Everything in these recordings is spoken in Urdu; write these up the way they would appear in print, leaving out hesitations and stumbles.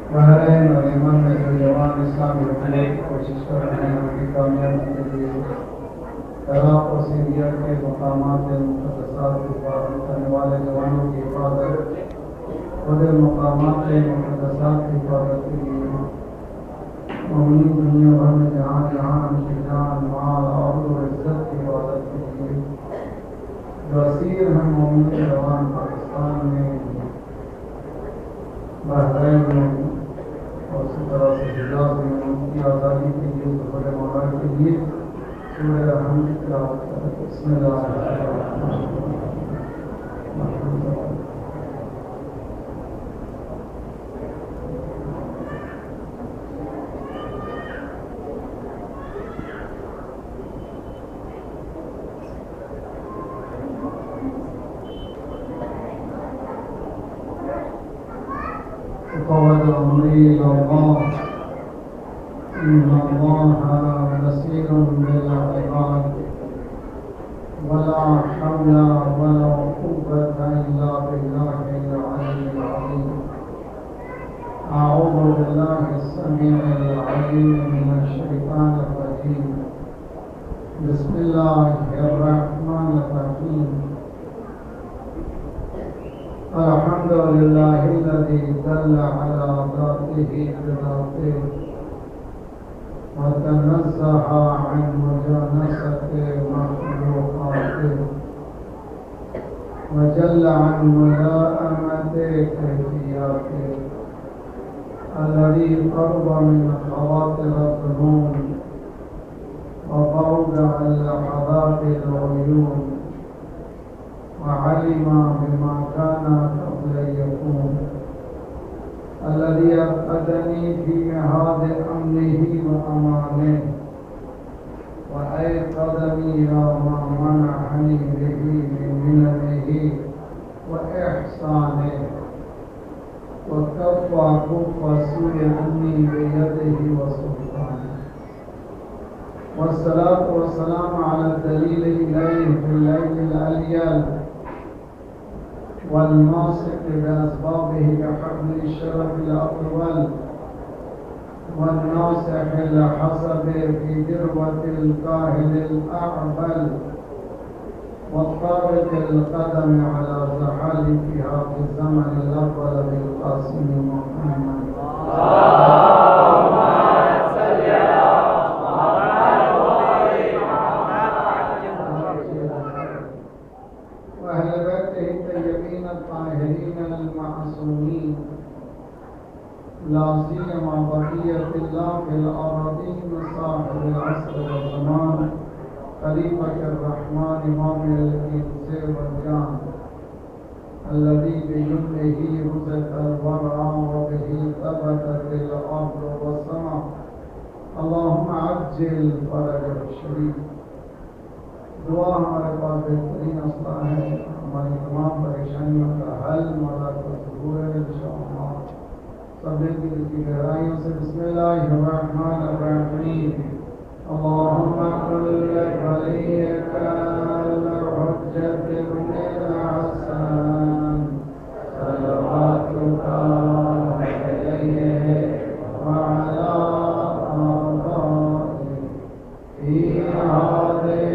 بحرین اور یمن میں جو جوان اسلامی رکھنے کی کوشش کر رہے ہیں ان کی کامیابی کے لیے عراق اور سیریا کے مقامات مقدسات کی حفاظت کرنے والے جوانوں کی حفاظت، خود مقامات مقدسات کی حفاظت کے لیے مومنین دنیا بھر میں جہاں جہاں ان کی جان، مال، عقل و عزت کی حفاظت کے لیے جو اسیر ہیں مومنین جوان پاکستان میں، بحرین میں اور اسی طرح سے حجاز میں ان کی آزادی کے لیے ظفر مولا کے لیے سورہ رحم کی تلاوت کریں۔ بسم اللہ الرحمن الرحیم۔ فوض أمري إلى الله إن الله بصير بالعباد ولا حول ولا قوة إلا بالله العلي العظيم. أعوذ بالله السميع العليم من الشيطان الرجيم. بسم الله الرحمن الرحيم. الحمد لله الذي دل على ذاته بذاته وتنزه عن مجانسة مخلوقاته وجل عن ملائمة كيفياته، الذي قرب من خواطر الظنون وفوضع اللحظات العيون وعلم بما كان قبل يكون، الذي أفقدني في مهاد أمنه وأمانه وأيقظني إلى ما منحني به من مننه وإحسانه وكفى كف سوء عني بيده وسلطانه، والصلاة والسلام على الدليل إليه في الليل الأليل والناصق بأسبابه كحبل الشرف الأطول والناصح الحسب في ذروة الكاهل الأعبل والطارق القدم على زحالفها في الزمن الأول بالقاسم محمد. المعصومين لا سيما بقية الله في الأراضين صاحب العصر والزمان خليفة الرحمن مامي الإنس والجان، الذي بجنده رزق الورع وبه ثبتت الأرض والسماء. اللهم عجل فرجه الشريف. دعا ہمارے پاس بہترین اسلحہ ہے، ہماری تمام پریشانیوں کا حل مدد کا ظہور ہے انشاءاللہ. صبر کی دل کی گہرائیوں سے بسم اللہ الرحمن الرحیم. اللهم كن لوليك الحجة بن الحسن صلواتك عليه وعلى آبائه في هذه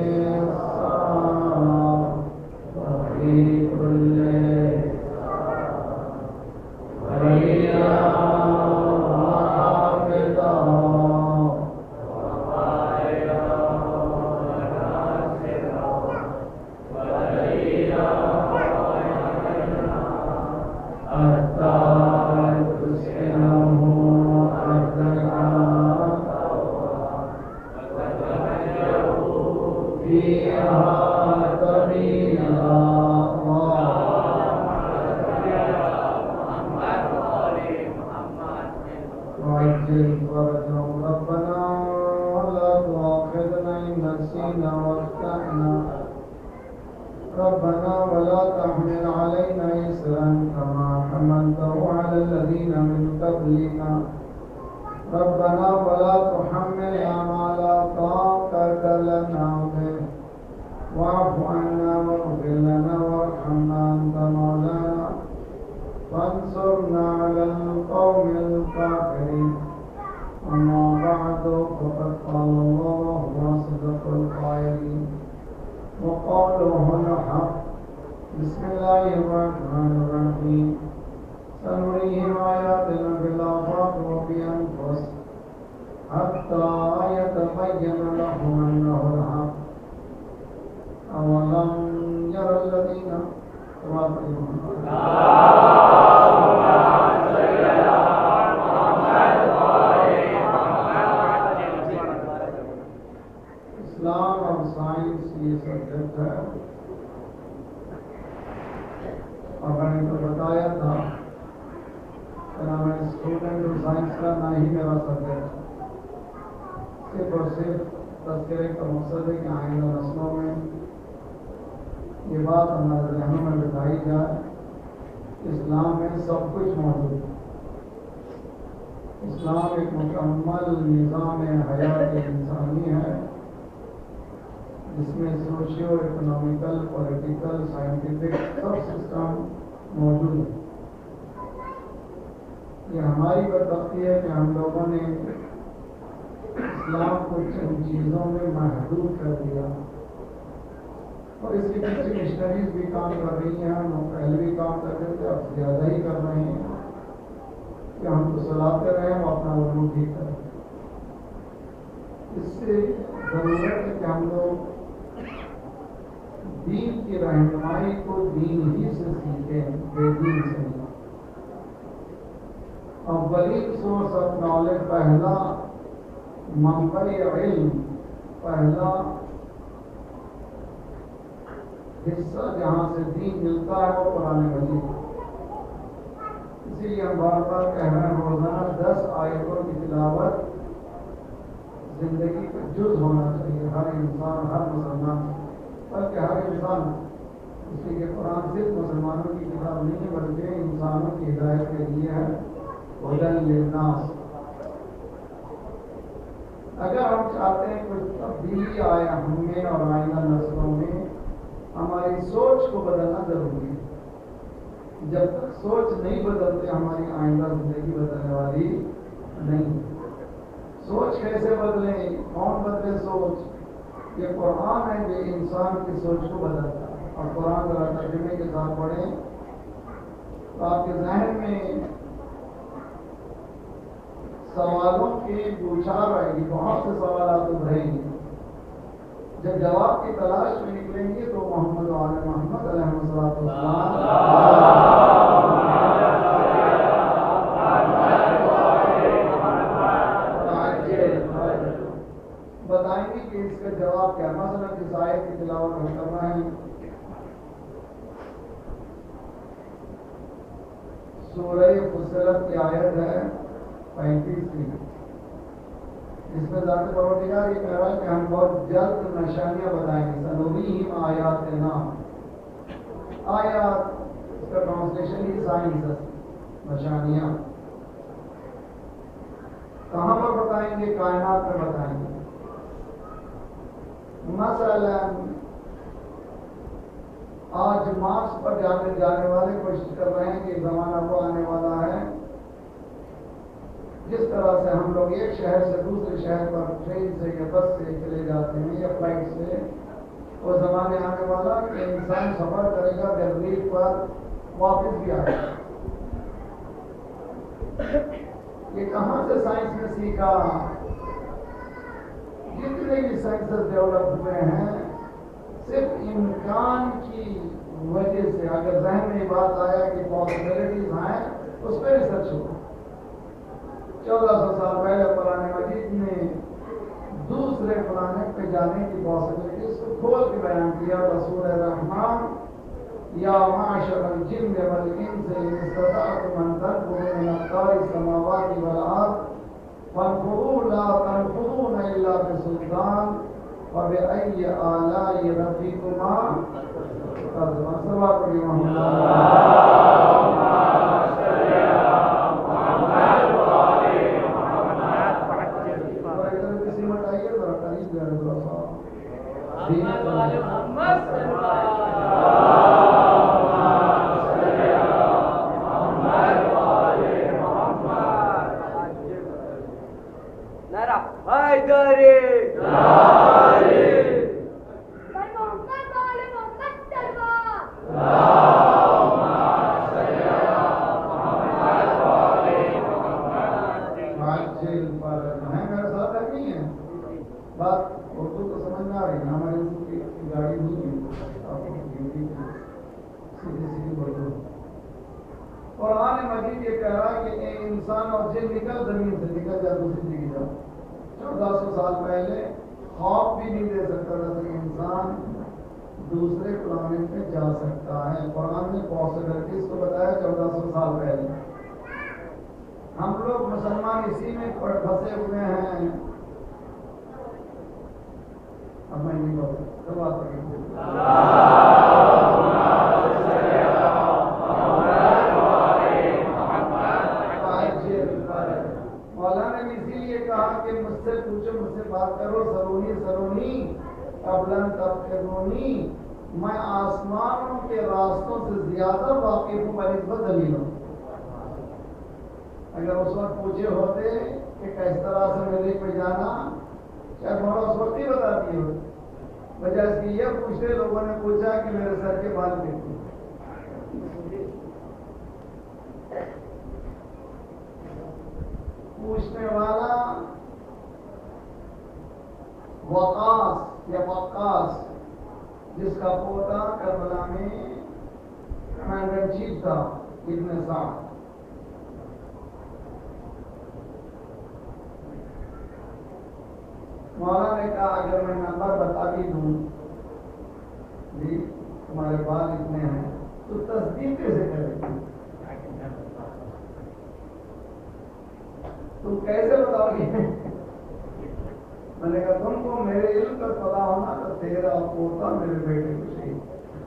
ربنا ولا تحمل علينا إصرا كما حملته على الذين من قبلنا ربنا ولا تحملنا ما لا طاقة لنا به واعف عنا واغفر لنا وارحمنا أنت مولانا فانصرنا على القوم الكافرين أما بعد فقد قال الله وصدق القائلين وقوله الحق بسم الله الرحمن الرحيم سنريهم آياتنا في الآفاق وفي أنفسهم حتى يتبين لهم أنه الحق أولم يرى الذين اسلام اور سائنس یہ سبجیکٹ ہے اور میں نے تو بتایا تھا کہ میں اسٹوڈنٹ اور سائنس کا نہ ہی میرا سبجیکٹ صرف اور صرف تذکرے کا مقصد ہے کہ آئندہ نسلوں میں یہ بات ہمارے ذہنوں میں بٹھائی جائے اسلام میں سب کچھ موجود ہے. اسلام ایک مکمل نظام حیات انسانی ہے جس میں سوشیو اکنامیکل پولیٹیکل سائنٹیفک سب سسٹم موجود ہے. یہ ہماری بدبختی ہے کہ ہم لوگوں نے اسلام کو چند چیزوں میں محدود کر دیا اور اس کے پیچھے مشنریز بھی کام کر رہی ہیں. ہم پہلے بھی کام کر رہے تھے اب زیادہ ہی کر رہے ہیں کہ ہم تو سلاتے رہے ہم اپنا وضو ٹھیک کریں. اس سے ضرورت ہے کہ ہم لوگ دین کی رہنمائی کو دین ہی سے سیکھیں بے دین سے نہیں. اولین سورس آف نالج پہلا منبع علم پہلا حصہ جہاں سے دین ملتا ہے وہ قرآن مجید. اسی لیے ہم بار بار کہہ رہے ہیں روزانہ 10 آیتوں کی تلاوت زندگی کا جز ہونا چاہیے ہر انسان ہر مسلمان بلکہ ہر انسان. اس لیے قرآن صرف مسلمانوں کی کتاب نہیں ہے بلکہ انسانوں کی ہدایت کے لیے ہے ہدی للناس. اگر ہم چاہتے ہیں کچھ تبدیلی آئے ہم میں اور آئندہ نسلوں میں ہماری سوچ کو بدلنا ضروری ہے. جب تک سوچ نہیں بدلتے ہماری آئندہ زندگی بدلنے والی نہیں. سوچ کیسے بدلیں؟ کون بدلے سوچ؟ یہ قرآن ہے جو انسان کی سوچ کو بدلتا ہے. اور قرآن ذرا ترجمے کے ساتھ پڑھیں تو آپ کے ذہن میں سوالوں کی بوچھار آئے گی. بہت سے سوالات ابھریں گے. جب جواب کی تلاش میں نکلیں گے تو محمد و آل محمد علیہ الصلوۃ والسلام بتائیں گے کہ اس کا جواب کیا. مثلا جس آیت کی تلاوت ہم کر رہے ہیں سورہ فصلت کی آیت ہے 35. اس میں ذات پروردگار یہ کہہ رہا ہے کہ ہم بہت جلد نشانیاں بتائیں گے. سنریہم آیاتنا. آیات اس کا ٹرانسلیشن ہی سائنس ہے. نشانیاں کہاں پر بتائیں گے؟ کائنات میں بتائیں گے. مثلا آج مارس پر جانے والے کوشش کر رہے ہیں کہ زمانہ وہ آنے والا ہے جس طرح سے ہم لوگ ایک شہر سے دوسرے شہر پر ٹرین سے یا بس سے چلے جاتے ہیں یا فلائٹ سے. وہ زمانے آنے والا کہ انسان سفر کرے گا تحریر پر واپس بھی آئے گا. یہ کہاں سے سائنس نے سیکھا؟ جتنے بھی سائنسز ڈیولپ ہوئے ہیں صرف امکان کی وجہ سے. اگر ذہن میں یہ بات آیا کہ پاسبلٹیز ہیں اس پہ ریسرچ ہوا. 1400 سال پہلے قرآن مجید نے دوسرے پلانٹ پہ جانے کی پاسبلٹیز کو کھول کے بیان کیا. رسول رحمان یا معاشر الجن والانس ان استطعتم ان تنفذوا من اقطار السماوات والارض فانفذوا لا تنفذون الا بسلطان فبأي آلاء ربكما تكذبان. صلوات پڑھیے محمد حیدری بھائی محمد والے محمد تلوار میرے ساتھ نہیں ہے بات اردو تو سمجھ میں آ رہی ہے ہماری اردو کی گاڑی نہیں ہے سیدھی سیدھی بولو قرآن مجید یہ کہہ رہا ہے کہ اے انسان اور جن نکل زمین سے نکل جا دوسری جگہ جاؤ 1400 سال پہلے خواب بھی نہیں دے سکتا تھا کہ انسان دوسرے پلانٹ پہ جا سکتا ہے قرآن نے پاسبلٹیز کو بتایا 1400 سال پہلے ہم لوگ مسلمان اسی میں پھنسے ہوئے ہیں اب میں نہیں بول سکتا بات مولانا نے اسی لیے کہا کہ مجھ سے پوچھو مجھ سے بات کرو سرونی سرونی قبلن تبتغونی میں آسمانوں کے راستوں سے زیادہ واقف ہوں بنسبت زمینوں اگر اس وقت پوچھے ہوتے کہ کس طرح سے میرے پہ جانا شاید مولا اس وقت ہی بتاتی ہو وجہ اس کی یہ پوچھتے لوگوں نے پوچھا کہ میرے سر کے بال کتنے پوچھنے والا وقاص یا وقاص جس کا پوتا کربلا میں کمانڈر چیف تھا ابن سعد مولا نے کہا اگر میں نمبر بتا بھی دوں جی تمہارے بال اتنے ہیں تو تصدیق کیسے کرے تم کیسے بتاؤ گے میں نے کہا تم کو میرے علم کا پتا ہونا تو تیرا پوتا میرے بیٹے کو شہید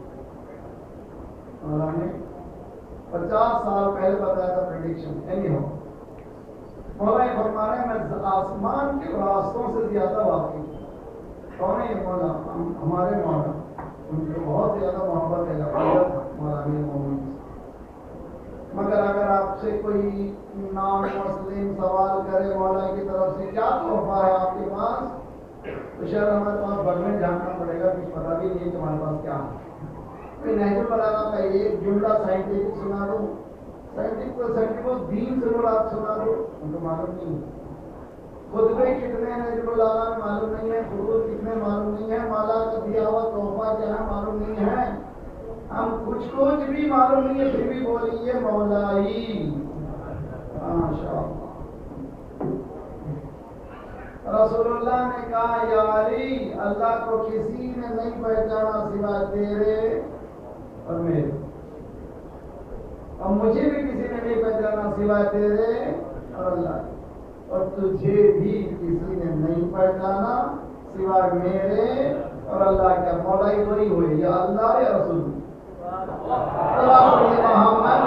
مولا نے 50 سال پہلے بتایا تھا پریڈکشن اینی ہو مولا یہ فرما رہے ہیں میں آسمان کے راستوں سے زیادہ واقف کون ہے یہ مولا ہمارے مولا ان کو بہت زیادہ محبت ہے مولا امیر مومن مگر اگر آپ سے کوئی نام مسلم سوال کرے مولا کی طرف سے کیا تحفہ ہے آپ کے پاس تو شاید ہمارے پاس بڑھنے جاننا پڑے گا کچھ پتا بھی نہیں کہ ہمارے پاس کیا ہے کوئی نہج البلاغہ کا ایک جملہ سائنٹفک سنا دو سائنٹفک دین سے مراد سنا دو ان کو معلوم نہیں ہے خطبے کتنے نہج البلاغہ میں معلوم نہیں ہے خطوط کتنے معلوم نہیں ہے مولا کا دیا ہوا تحفہ کیا ہے معلوم نہیں ہے ہم کچھ بھی معلوم نہیں ہے پھر بھی بولیے مولائی ماشاءاللہ رسول اللہ نے کہا یا علی اللہ کو کسی نے نہیں پہچانا سوائے تیرے اور میرے اور مجھے بھی کسی نے نہیں پہچانا سوائے تیرے اور اللہ اور تجھے بھی کسی نے نہیں پہچانا سوائے میرے اور اللہ کا مولائی وہی ہوئی یا اللہ یا رسول محمد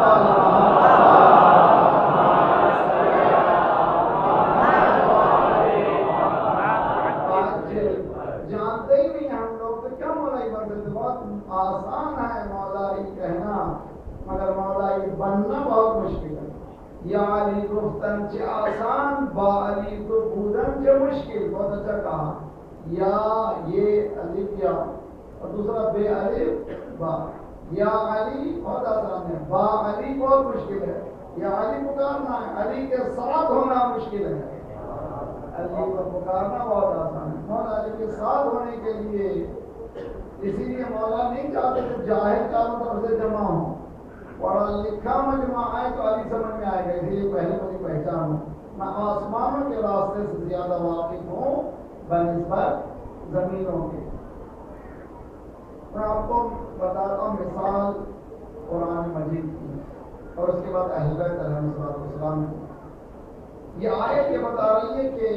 جانتے ہی نہیں ہم لوگ تو کیا مولائی بنتے بہت آسان ہے مولائی کہنا مگر مولائی بننا بہت مشکل ہے یا علی گفتن چه آسان با علی تو بودن چه مشکل بہت اچھا کہا یا یہ الف یا اور دوسرا بے الف با یا علی بہت آسان ہے با علی بہت مشکل ہے یا علی پکارنا ہے علی کے ساتھ ہونا مشکل ہے علی کو پکارنا بہت آسان ہے مولا علی کے ساتھ ہونے کے لیے اسی لیے مولا نہیں چاہتے کہ جاہل چاروں طرف سے جمع ہوں پڑھا لکھا مجمع آئے تو علی سمجھ میں آئے گا اس لیے پہلے مجھے پہچان ہوں میں آسمانوں کے راستے سے زیادہ واقف ہوں بنسبت زمینوں کے میں آپ کو بتاتا ہوں مثال قرآن مجید کی اور اس کے بعد اہل بیت علیہ السلام کی یہ آیت یہ بتا رہی ہے کہ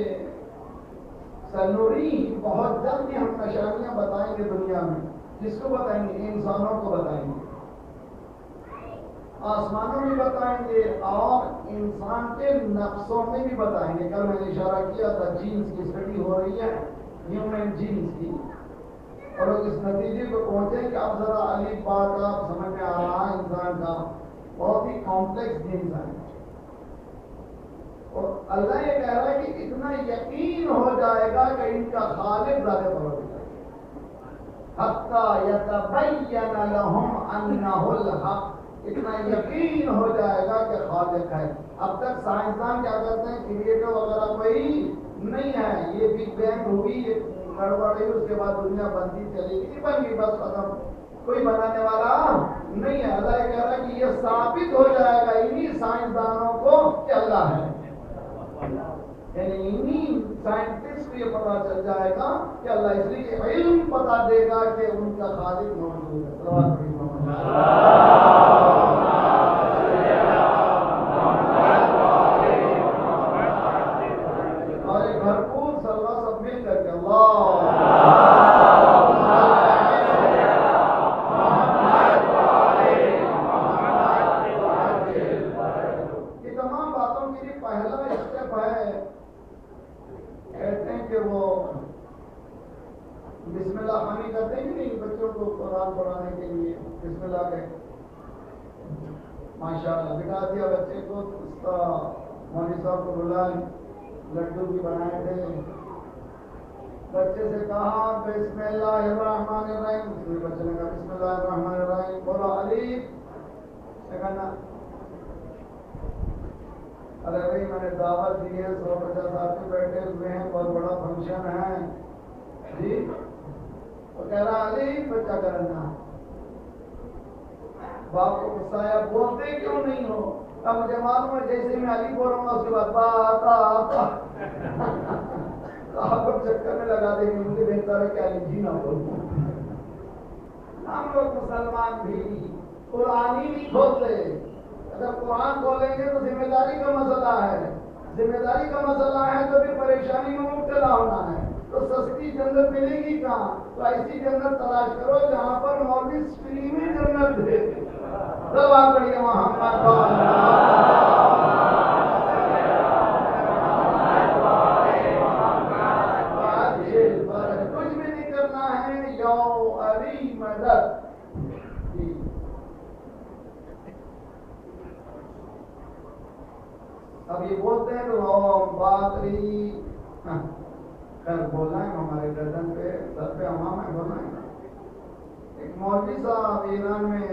سنوری بہت جلد ہم نشانیاں بتائیں گے دنیا میں جس کو بتائیں گے انسانوں کو بتائیں گے آسمانوں میں بتائیں گے اور انسان کے نفسوں میں بھی بتائیں گے کل میں نے اشارہ کیا تھا جینز کی اسٹڈی ہو رہی ہے ہیومن جینز کی اور اس نتیجے کو پہنچے کہ اب ذرا علی بات آپ سمجھ میں آ رہا ہے انسان کا بہت ہی کمپلیکس جینز ہے اور اللہ یہ کہہ رہا ہے کہ اتنا یقین ہو جائے گا کہ ان کا خالق ذات پروردگار حتی یتبین لہم انہ الحق، اتنا یقین ہو جائے گا کہ خالق ہے۔ اب تک سائنسدان کیا کہتے ہیں کریٹر وغیرہ کوئی نہیں ہے، یہ بگ بینگ ہوئی، یہ گڑبڑ ہوئی، اس کے بعد دنیا بنتی چلی گئی، بن گئی، بس ختم، کوئی بنانے والا نہیں ہے۔ اللہ یہ کہہ رہا ہے کہ یہ ثابت ہو جائے گا انہی سائنسدانوں کو کہ اللہ ہے، یعنی انہی سائنٹسٹ کو یہ پتا چل جائے گا کہ اللہ، اس لیے علم پتا دے گا کہ ان کا خالق موجود ہے۔ اور ایک بھرپور صلوات سب مل کر کے اللہ بسم اللہ خانی کرتے ہیں کہ نہیں بچوں کو قرآن پڑھانے کے لیے؟ بسم اللہ کہ ماشاءاللہ بٹھا دیا بچے کو، اس کا مولوی صاحب کو بلائے، لڈو بھی بنائے تھے، بچے سے کہا بسم اللہ الرحمن الرحیم، بچے نے کہا بسم اللہ الرحمن الرحیم، بولا الف، کہنا ارے بھائی میں نے دعوت دی ہے، 150 آدمی بیٹھے ہوئے ہیں، بہت بڑا فنکشن ہے جی، وہ کہہ رہا علی بچہ کرنا، باپ کو غصہ آیا، بولتے کیوں نہیں ہو؟ اب مجھے معلوم ہے جیسے میں علی بولوں گا اس کے بعد با تا آپ کو چکر میں لگا دیں گے، مجھے بہتر ہے کہ علی جی نہ بولوں۔ ہم لوگ مسلمان بھی قرآن ہی نہیں کھولتے، اگر قرآن کھولیں گے تو ذمہ داری کا مسئلہ ہے، ذمہ داری کا مسئلہ ہے تو پھر پریشانی میں مبتلا ہونا ہے، تو سستی جنت ملے گی کہاں؟ تو ایسی جنت تلاش کرو جہاں پر مولوی فری میں جنت دے، دعا کریے محمد کچھ بھی نہیں کرنا ہے، یو علی مدد۔ اب یہ بولتے ہیں تو باقری خیر بولنا ہے ہمارے گردن پہ سر پہ امام ہے، بولنا ہے۔ ایک مولوی صاحب ایران میں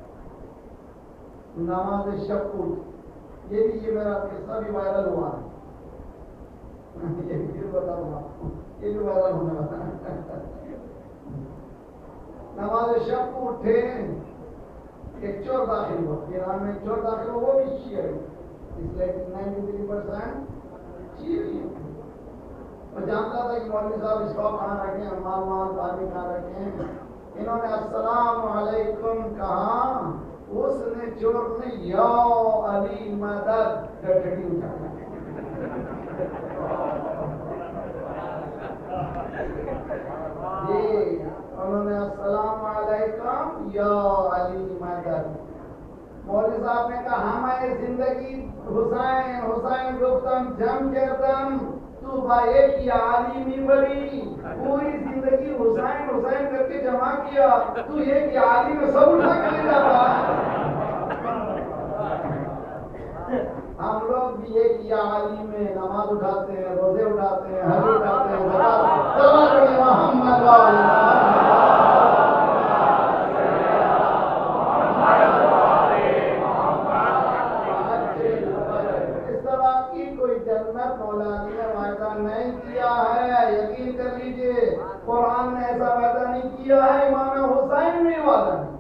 نماز شب کو، یہ میرا قصہ بھی وائرل ہوا ہے، یہ بھی بتاؤں گا، یہ بھی وائرل ہونے والا ہے۔ نماز شب کو اٹھے، ایک چور داخل ہوا ایران میں، ایک چور داخل ہوا، وہ بھی شیعہ ہے، اس لیے 93% شیعہ ہے۔ میں جانتا تھا کہ مولوی صاحب اسٹاپ کہاں رکھے ہیں، مال پانی کہاں رکھے ہیں، انہوں نے السلام علیکم کہا، اس نے چور نے یا علی مدد ڈٹڑی اٹھایا، جی انہوں نے السلام علیکم یا علی مدد۔ مولوی صاحب نے کہا ہماری زندگی حسین حسین گفتم جم کردم، تو با ایک یا علی میبری، پوری زندگی حسین حسین کر کے جمع کیا، تو ایک یا علی میں سب اٹھا کے لے جاتا۔ ہم لوگ بھی ایک یا علی میں نماز اٹھاتے ہیں، روزے اٹھاتے ہیں، حج اٹھاتے ہیں، محمد نہیں کیا ہے، یقین کر لیجئے قرآن نے ایسا وعدہ نہیں کیا ہے، امام حسین نے وعدہ نہیں۔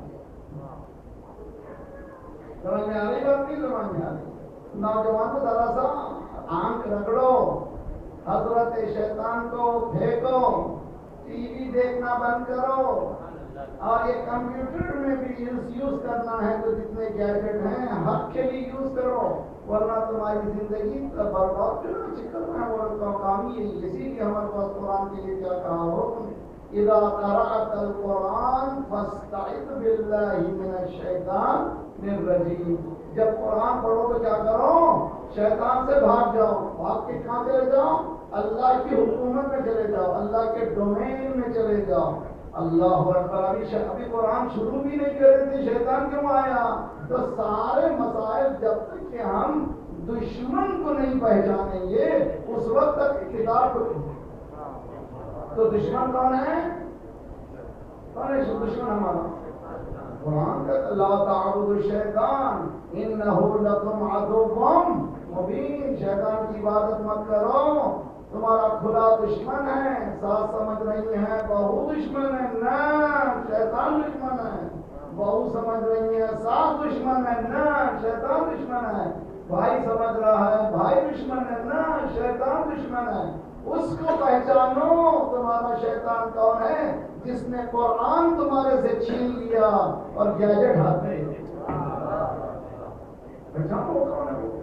سمجھ میں آ رہی بات نہیں؟ سمجھ میں آ رہی؟ نوجوانوں ذرا سا آنکھ رگڑو، حضرت شیطان کو پھینکو، ٹی وی دیکھنا بند کرو، اور یہ کمپیوٹر میں بھی یوز کرنا ہے تو جتنے گیجٹ ہیں حق کے لیے یوز کرو، ورنہ تمہاری زندگی برباد کرنا چکر میں وہ کام ہی ہے۔ اسی لیے ہمارے پاس قرآن کے لیے کیا کہا ہو، اذا قرأت القرآن فاستعذ باللہ من الشیطان الرجیم، جب قرآن پڑھو تو کیا کرو، شیطان سے بھاگ جاؤ، بھاگ کے کہاں چلے جاؤ، اللہ کی حکومت میں چلے جاؤ، اللہ کے ڈومین میں چلے جاؤ۔ اللہ اکبر، ابھی قرآن شروع بھی نہیں کر رہے تھے، شیطان کیوں آیا؟ تو سارے مسائل جب تک کہ ہم دشمن کو نہیں پہچانیں گے اس وقت تک کتاب کو نہیں. تو دشمن کون ہے؟ کون ہے دشمن ہمارا؟ قرآن کا لا تعبدوا الشیطان انہ لکم عدو مبین. شیطان کی عبادت مت کرو، تمہارا کھلا دشمن ہے. ساس سمجھ رہی ہے بہو دشمن ہے، نہ شیطان دشمن ہے. بہو سمجھ رہی ہے ساس دشمن ہے، نہ شیطان دشمن ہے. بھائی سمجھ رہا ہے بھائی دشمن ہے، نہ شیطان دشمن ہے. اس کو پہچانو تمہارا شیطان کون ہے، جس نے قرآن تمہارے سے چھین لیا اور گیجٹ ہاتھ میں. پہچانو کون ہے وہ.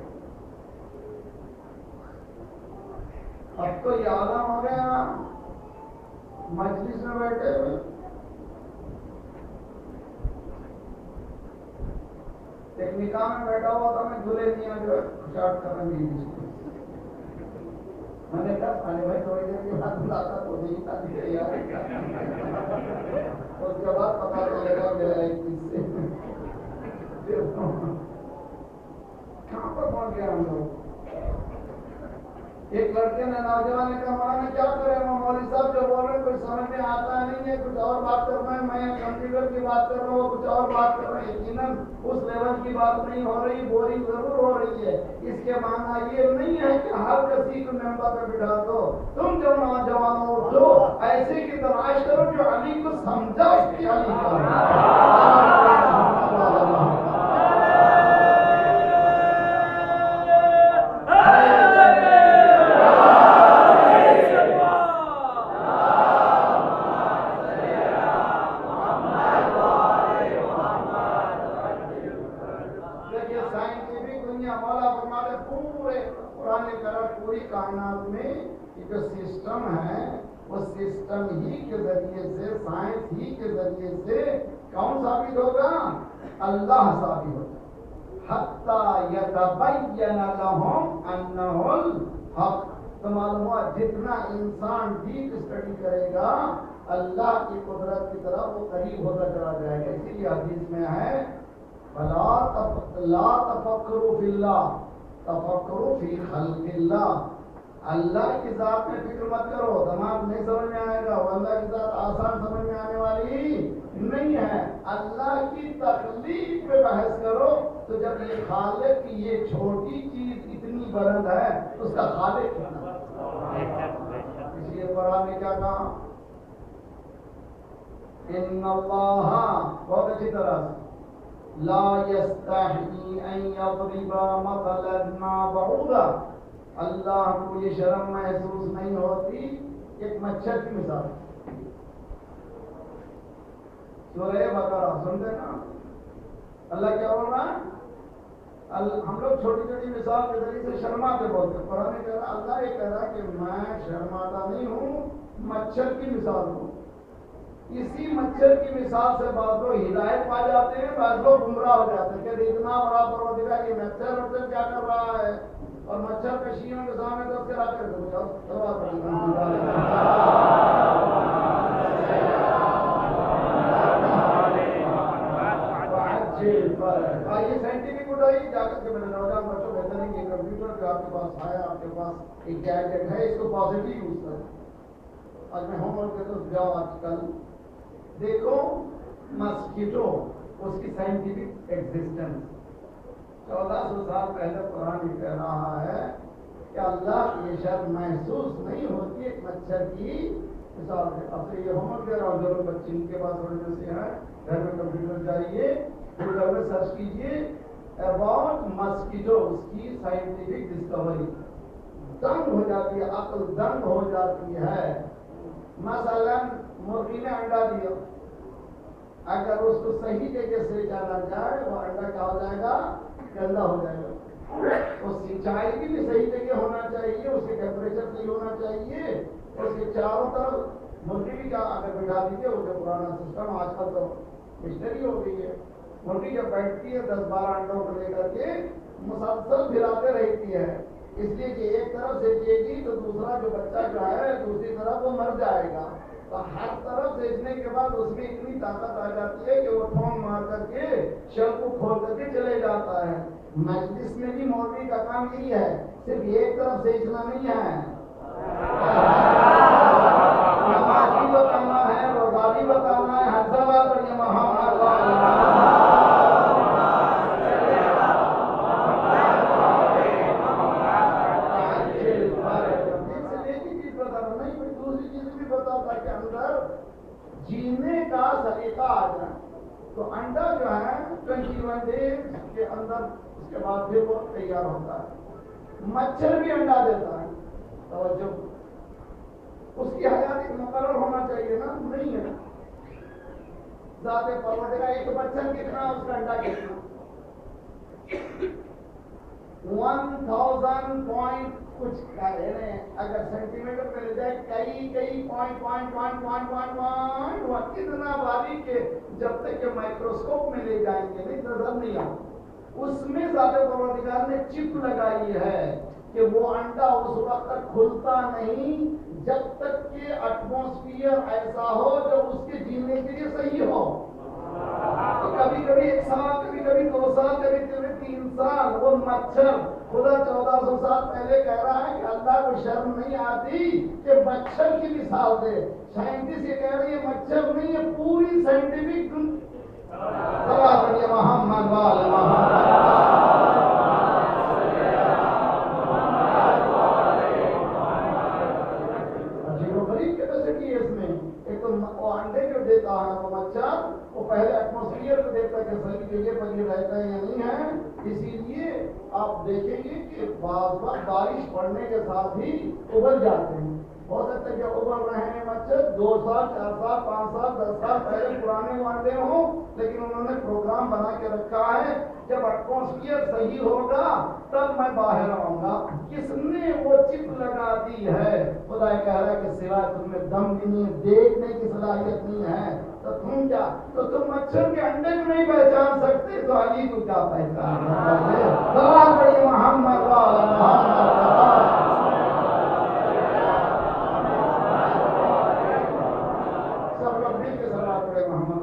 اب تو یہ عالم ہو گیا مجلس میں بیٹھے ہوئے ایک نکاح میں بیٹھا ہوا تھا. میں دھلے میاں جو چاٹ کرنے گئی جس کو میں نے کہا پانے بھائی تھوڑی دیر کے بعد بلاتا تو نہیں تھا یار. اس کے بعد پتا چلے گا میرا ایک چیز سے کہاں پر پہنچ گیا ہم لوگ. ایک لڑکے نے نوجوان نے کہا مولانا کیا کریں وہ مولوی صاحب جو بول رہے ہیں کوئی سمجھ میں آتا نہیں ہے، کچھ اور بات کر رہے ہیں. میں کمپیوٹر کی بات کر رہا ہوں، کچھ اور بات کر رہے ہیں. یقیناً اس لیول کی بات نہیں ہو رہی، بورنگ ضرور ہو رہی ہے. اس کے معنی یہ نہیں ہے کہ ہر کسی کو ممبر پہ بٹھا دو. تم جو نوجوانوں جو ایسے کی تلاش کرو جو علی کو سمجھا اس کی علی کائنات میں جو سسٹم ہے وہ سسٹم ہی کے ذریعے سے، سائنس ہی کے ذریعے سے کون ثابت ہوگا؟ اللہ ثابت ہوگا. حتی یتبین لہم انہ الحق. تو معلوم ہوا جتنا انسان ڈیپ اسٹڈی کرے گا اللہ کی قدرت کی طرف وہ قریب ہوتا چلا جائے گا. اسی لیے حدیث میں ہے لا تفکروا فی اللہ تفکروا فی خلق اللہ. اللہ کی ذات میں فکر مت کرو، دماغ نہیں سمجھ میں آئے گا. وہ اللہ کی ذات آسان سمجھ میں آنے والی نہیں ہے. اللہ کی تخلیق پہ بحث کرو. تو جب یہ خالق کی یہ چھوٹی چیز اتنی بلند ہے تو اس کا خالق کتنا. اس لیے قرآن نے کیا کہا؟ ان اللہ بہت اچھی طرح سے لا یستحی ان یضرب مثلا ما بعوضہ. اللہ کو یہ شرم محسوس نہیں ہوتی ایک مچھر کی مثال. سورہ بقرہ سنتے نا اللہ کیا بول رہا ہے؟ ہم لوگ چھوٹی چھوٹی مثال کے ذریعے سے شرماتے بولتے. قرآن کہہ رہا اللہ یہ کہہ رہا کہ میں شرماتا نہیں ہوں، مچھر کی مثال ہوں. اسی مچھر کی مثال سے بعض لوگ ہدایت پا جاتے ہیں، بعض لوگ گمراہ ہو جاتے ہیں کہ اتنا بڑا پروردگار یہ مچھر کیا کر رہا ہے. اور مچھر کشیوں کے سامنے تو اس کے رات کر دو یہ سائنٹیفک اٹھائی جا کر کے میرے نوجوان بچوں بہتر ہے کہ کمپیوٹر جو آپ کے پاس ہے، آپ کے پاس ایک گیجٹ ہے، اس کو پازیٹیو یوز کریں. آج میں ہوم ورک دیتا ہوں، جاؤ آج کل دیکھو ماسکیٹو اس کی سائنٹیفک ایگزسٹنس 1400 سال پہلے قرآن یہ کہہ رہا ہے کہ اللہ کی یہ شرم محسوس نہیں ہوتی ایک مچھر کی مثال ہے. اب سے یہ ہوم ورک دے رہا ہوں، ضرور بچے ان کے پاس تھوڑے سے ہے، گھر میں کمپیوٹر جائیے، گوگل میں سرچ کیجیے اباؤٹ ماسکیٹو، اس کی سائنٹیفک ڈسکوری. دنگ ہو جاتی ہے، عقل دنگ ہو جاتی ہے. مثلا مرغی نے انڈا دیا، اگر اس کو صحیح جگہ سے جانا جائے وہ انڈا کیا ہو جائے گا؟ گندا ہو جائے گا. اس سینچائی کی بھی صحیح جگہ ہونا چاہیے، اس کے ٹیمپریچر صحیح ہونا چاہیے، اس کے چاروں طرف مرغی بھی کیا اگر بٹھا دیجیے. وہ جو پرانا سسٹم آج کل تو مشنری ہو گئی ہے. مرغی جب بیٹھتی ہے 10-12 انڈوں کو لے کر کے مسلسل پھراتے رہتی ہے. اس لیے کہ ایک طرف سینچے گی تو دوسرا جو بچہ جو ہے دوسری طرف وہ مر جائے گا. تو ہر طرف سینچنے کے بعد اس میں اتنی طاقت آ جاتی ہے کہ وہ ٹھونگ مار کر کے شل کو کھول کر کے چلے جاتا ہے. مجلس میں بھی مولوی کا کام یہی ہے, صرف ایک طرف سینچنا نہیں ہے, نماز بھی بتانا ہے, روزہ بھی بتانا ہے. ہر سوال پر یہ محمد جینے کا سلیقہ آ جائے. تو انڈا جو ہے 21 ڈیز کے اندر اس کے بعد پھر وہ تیار ہوتا ہے. مچھر بھی انڈا دیتا ہے, توجہ, اس کی حیات ایک مقرر ہونا چاہیے نا, نہیں ہے. ذات پروردگار کا ایک مچھر کتنا, اس کا انڈا کتنا, 1000 پوائنٹ کچھ کہہ رہے ہیں. اگر سینٹی میٹر پہ لے جائے کئی پوائنٹ کتنا باریک کہ جب تک کہ مائکروسکوپ میں لے جائیں گے نہیں نظر نہیں آتا. اس میں ذات پروردگار نے چپ لگائی ہے کہ وہ انڈا اس وقت تک کھلتا نہیں جب تک کہ ایٹماسفیئر ایسا ہو جو اس کے جینے کے لیے صحیح ہو. کبھی کبھی 1 سال, کبھی 2 سال, کبھی 3 سال. وہ مچھر خدا 1400 سال پہلے کہہ رہا ہے کہ اللہ کو شرم نہیں آتی کہ مچھر کی مثال دے. سائنٹسٹ یہ کہہ رہے ہیں مچھر نہیں, یہ پوری سائنٹیفک محمد وال عجیب و غریب کیپیسٹی ہے اس میں. ایک تو وہ انڈے جو دیتا ہے وہ مچھر, وہ پہلے ایٹماسفیئر کو دیکھتا ہے کہ صحیح جگہ پر یہ رہتا ہے یا نہیں ہے. اسی لیے آپ دیکھیں گے کہ بعض وقت بارش پڑنے کے ساتھ ہی ابل جاتے ہیں. ہو سکتا ہے کہ ابل رہے ہیں مچھر 2 سال 4 سال 5 سال 10 سال پہلے پرانے انڈے ہوں, لیکن انہوں نے پروگرام بنا کے رکھا ہے جب ایٹماسفیئر صحیح ہوگا تب میں باہر آؤں گا. کس نے وہ چپ لگا دی ہے؟ خدا کہہ رہا ہے کہ سوائے تم میں دم بھی نہیں, دیکھنے کی صلاحیت نہیں ہے, تو تم کیا, تو تم مچھر کے انڈے کو نہیں پہچان سکتے تو علی کو کیا پہچان بڑی محمد سب لوگ مل کے سلام پڑے محمد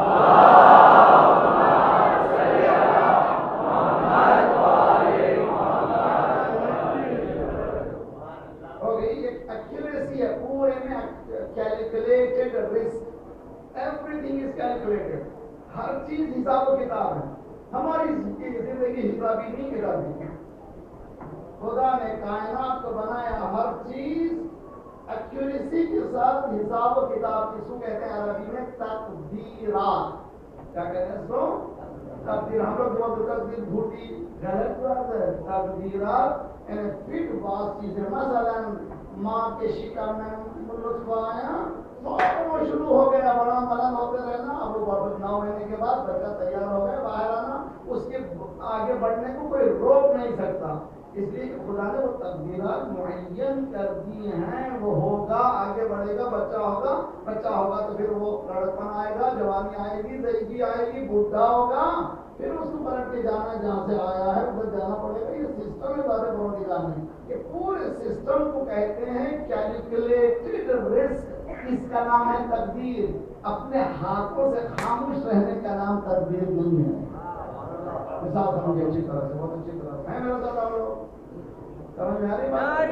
ہو گئی. ایک ایکوریسی ہے پورے میں, calculated risk, everything is calculated. ہر چیز حساب و کتاب ہے. ہماری زندگی حسابی نہیں کتابی. خدا نے کائنات کو بنایا, ہر چیز ایکوریسی کے ساتھ حساب و کتاب. اس کو کہتے ہیں عربی میں تقدیرات. کیا کہتے ہیں اس کو؟ تقدیر. ہم لوگ بولتے تقدیر بھوٹی, غلط بات ہے. تقدیرات یعنی فٹ باز چیزیں. مثلا ماں کے شکم میں لطف آیا, وہ شروع ہو گیا, بڑا ملن ہوتے رہنا. اب وہ 9 مہینے کے بعد بچہ تیار ہو گیا, باہر آنا, اس کے آگے بڑھنے کو کوئی روک نہیں سکتا. اس لیے کہ خدا نے وہ تقدیرات معین کر دی ہیں. وہ ہوگا, آگے بڑھے گا, بچہ ہوگا تو پھر وہ لڑکپن آئے گا, جوانی آئے گی, زندگی آئے گی, بوڑھا ہوگا, پھر اس کو پلٹ کے جانا جہاں سے آیا ہے ادھر جانا پڑے گا. یہ سسٹم ہے ذات پروردگار نے. یہ پورے سسٹم کو کہتے ہیں کیلکولیٹڈ رسک. اس کا نام ہے تقدیر. اپنے ہاتھوں سے خاموش رہنے کا نام تقدیر نہیں ہے. مثال سمجھے اچھی طرح سے, بہت اچھی طرح سے. میرے ساتھ آپ لوگ سمجھ میں آ رہی بات؟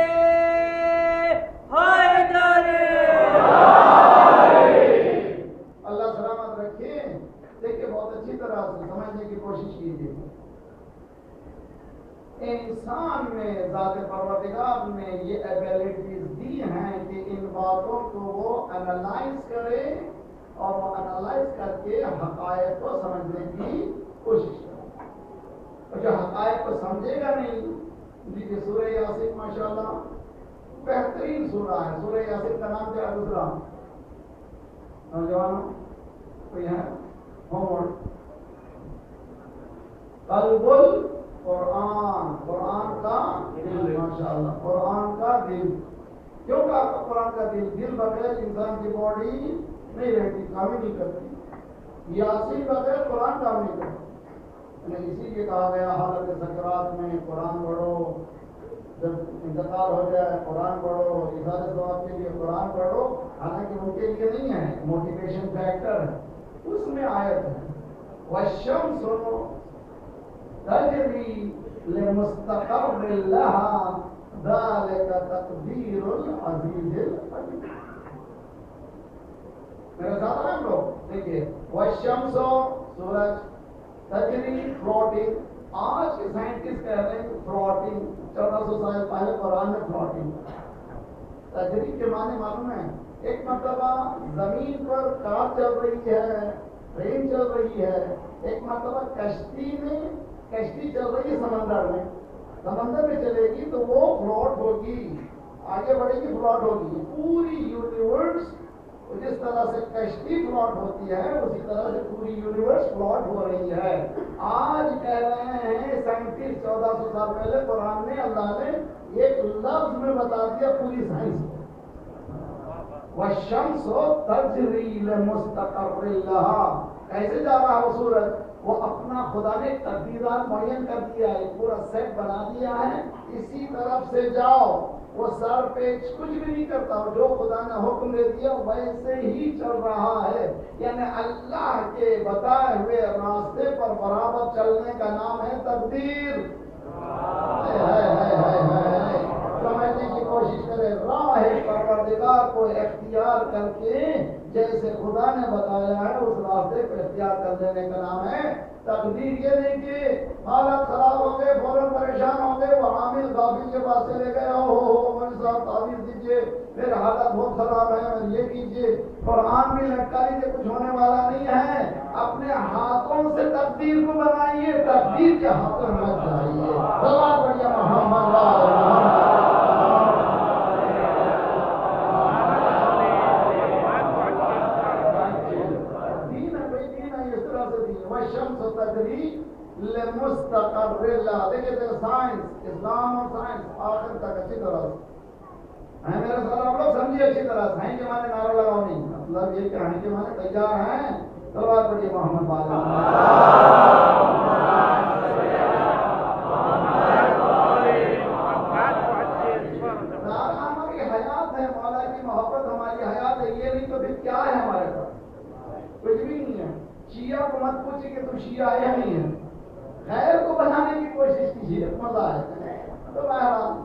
اللہ سلامت رکھے. دیکھیے بہت اچھی طرح سے سمجھنے کی کوشش کیجیے. انسان میں ذات پروردگار نے یہ ایبیلٹیز دی ہیں کہ ان باتوں کو وہ انالائز کرے اور وہ انالائز کر کے حقائق کو سمجھنے کی کوشش کرے. اور جو حقائق کو سمجھے گا نہیں, دیکھیے سورہ یاسین ماشاءاللہ بہترین سورہ ہے. سورہ یاسین کا نام کیا ہے دوسرا؟ نوجوانوں کوئی ہے ہوم ورک؟ قلب قرآن, قرآن کا دل. ماشاءاللہ قرآن کا دل. کیوں کہا قرآن کا دل؟ دل بغیر انسان کی باڈی نہیں رہتی, کام ہی نہیں کرتی. یاسین بغیر قرآن کام نہیں کرتا. اسی لیے کہا گیا حالت سکرات میں قرآن پڑھو, جب انتقال ہو جائے قرآن پڑھو، اظہار ثواب کے لیے قرآن پڑھو، حالانکہ ان کے لیے نہیں ہے، موٹیویشن فیکٹر ہے، اس میں آیت ہے والشمس تجری لمستقر لها ذلك تقدیر العزیز العلیم۔ میرے ساتھ ہیں ہم لوگ، دیکھیے والشمس سورج تجری فلوٹنگ، آج کے سائنٹسٹ کہہ رہے ہیں فلوٹنگ، 1400 سال پہلے قرآن میں فلوٹنگ تجری کے معنی معلوم ہے؟ ایک مرتبہ زمین پر کار چل رہی ہے، ٹرین چل رہی ہے، ایک مرتبہ کشتی میں، کشتی چل رہی ہے سمندر میں چلے گی تو وہ فلوٹ ہوگی، آگے بڑھے گی، فلوٹ ہوگی۔ پوری یونیورس جس طرح سے کشتی فلوٹ ہوتی ہے اسی طرح سے پوری یونیورس فلوٹ ہو رہی ہے۔ آج کہہ رہے ہیں سائنٹسٹ 1400 سال پہلے قرآن میں اللہ نے ایک لفظ میں بتا دیا پوری سائنس کو، والشمس تجری لمستقر لها۔ کیسے جا رہا وہ سورج؟ وہ اپنا خدا نے تقدیرات معین کر دیا ہے، پورا سیٹ بنا دیا ہے، اسی طرف سے جاؤ۔ وہ سر پیچ کچھ بھی نہیں کرتا، جو خدا نے حکم دے دیا ویسے ہی چل رہا ہے۔ یعنی اللہ کے بتائے ہوئے راستے پر برابر چلنے کا نام ہے تقدیر۔ سمجھنے کی کوشش کرے، راہ پروردگار کو اختیار کر کے جیسے خدا نے بتایا ہے اس راستے کو اختیار کر لینے کا نام ہے تقدیر۔ یہ نہیں کہ حالت خراب ہو گئے فوراً پریشان ہو گئے، وہ عامل غافل کے پاس چلے گئے، مولوی صاحب تعویذ دیجیے، میرے حالت بہت خراب ہے، یہ کیجیے۔ قرآن بھی لٹکائی سے کچھ ہونے والا نہیں ہے، اپنے ہاتھوں سے تقدیر کو بنائیے، تقدیر کے ہاتھوں میں مت جائیے۔ صلوات پڑھیے محمد والشمس تجری لمستقر لها۔ دیکھیے سائنس، اسلام اور سائنس آخر تک اچھی طرح سے ہیں، میرے ساتھ آپ لوگ سمجھیے اچھی طرح سے، ہیں کے معنی نعرہ لگاؤ نہیں، مطلب یہ کہ ہیں کے معنی تیار ہیں۔ صلوات پڑھیے محمد والا۔ ہماری حیات ہے، مولا کی محبت ہماری حیات ہے، یہ نہیں تو پھر کیا ہے ہمارے پاس؟ کچھ بھی نہیں ہے۔ شیعہ کو مت پوچھے کہ تم شیعہ ہے یا نہیں ہے، خیر کو بنانے کی کوشش کیجیے، مزہ ہے۔ تو بہرحال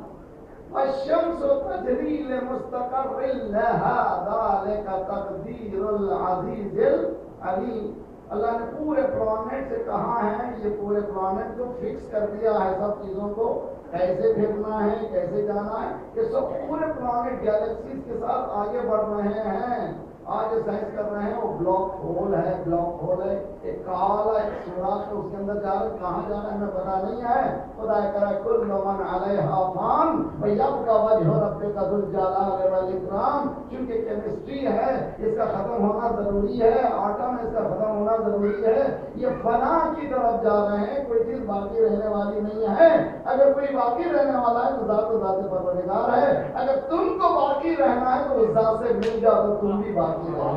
والشمس تجری لمستقر لها ذلك تقدیر العزیز العلیم۔ اللہ نے پورے پلانٹ سے کہا ہے، یہ پورے پلانٹ کو فکس کر دیا ہے، سب چیزوں کو کیسے پھرنا ہے، کیسے جانا ہے، یہ سب پورے پلانٹ گیلیکسیز کے ساتھ آگے بڑھ رہے ہیں۔ آج سائنس کر رہے ہیں وہ بلاک ہول ہے، بلاک ہول ہے، ایک کالا ایک سوراخ ہے، اس کے اندر جا رہے، کہاں جا رہے ہیں ہمیں پتا نہیں ہے۔ خدا کرے کل من علیہا فان ویبقی وجہ ربک ذو الجلال والاکرام۔ چونکہ کیمسٹری ہے، اس کا ختم ہونا ضروری ہے، آٹم اس کا ختم ہونا ضروری ہے، یہ فنا کی طرف جا رہے ہیں، کوئی چیز باقی رہنے والی نہیں ہے۔ اگر کوئی باقی رہنے والا ہے تو ذات پروردگار ہے، اگر تم کو باقی رہنا ہے تو اس ذات سے مل جاؤ تو تم بھی باقی رہ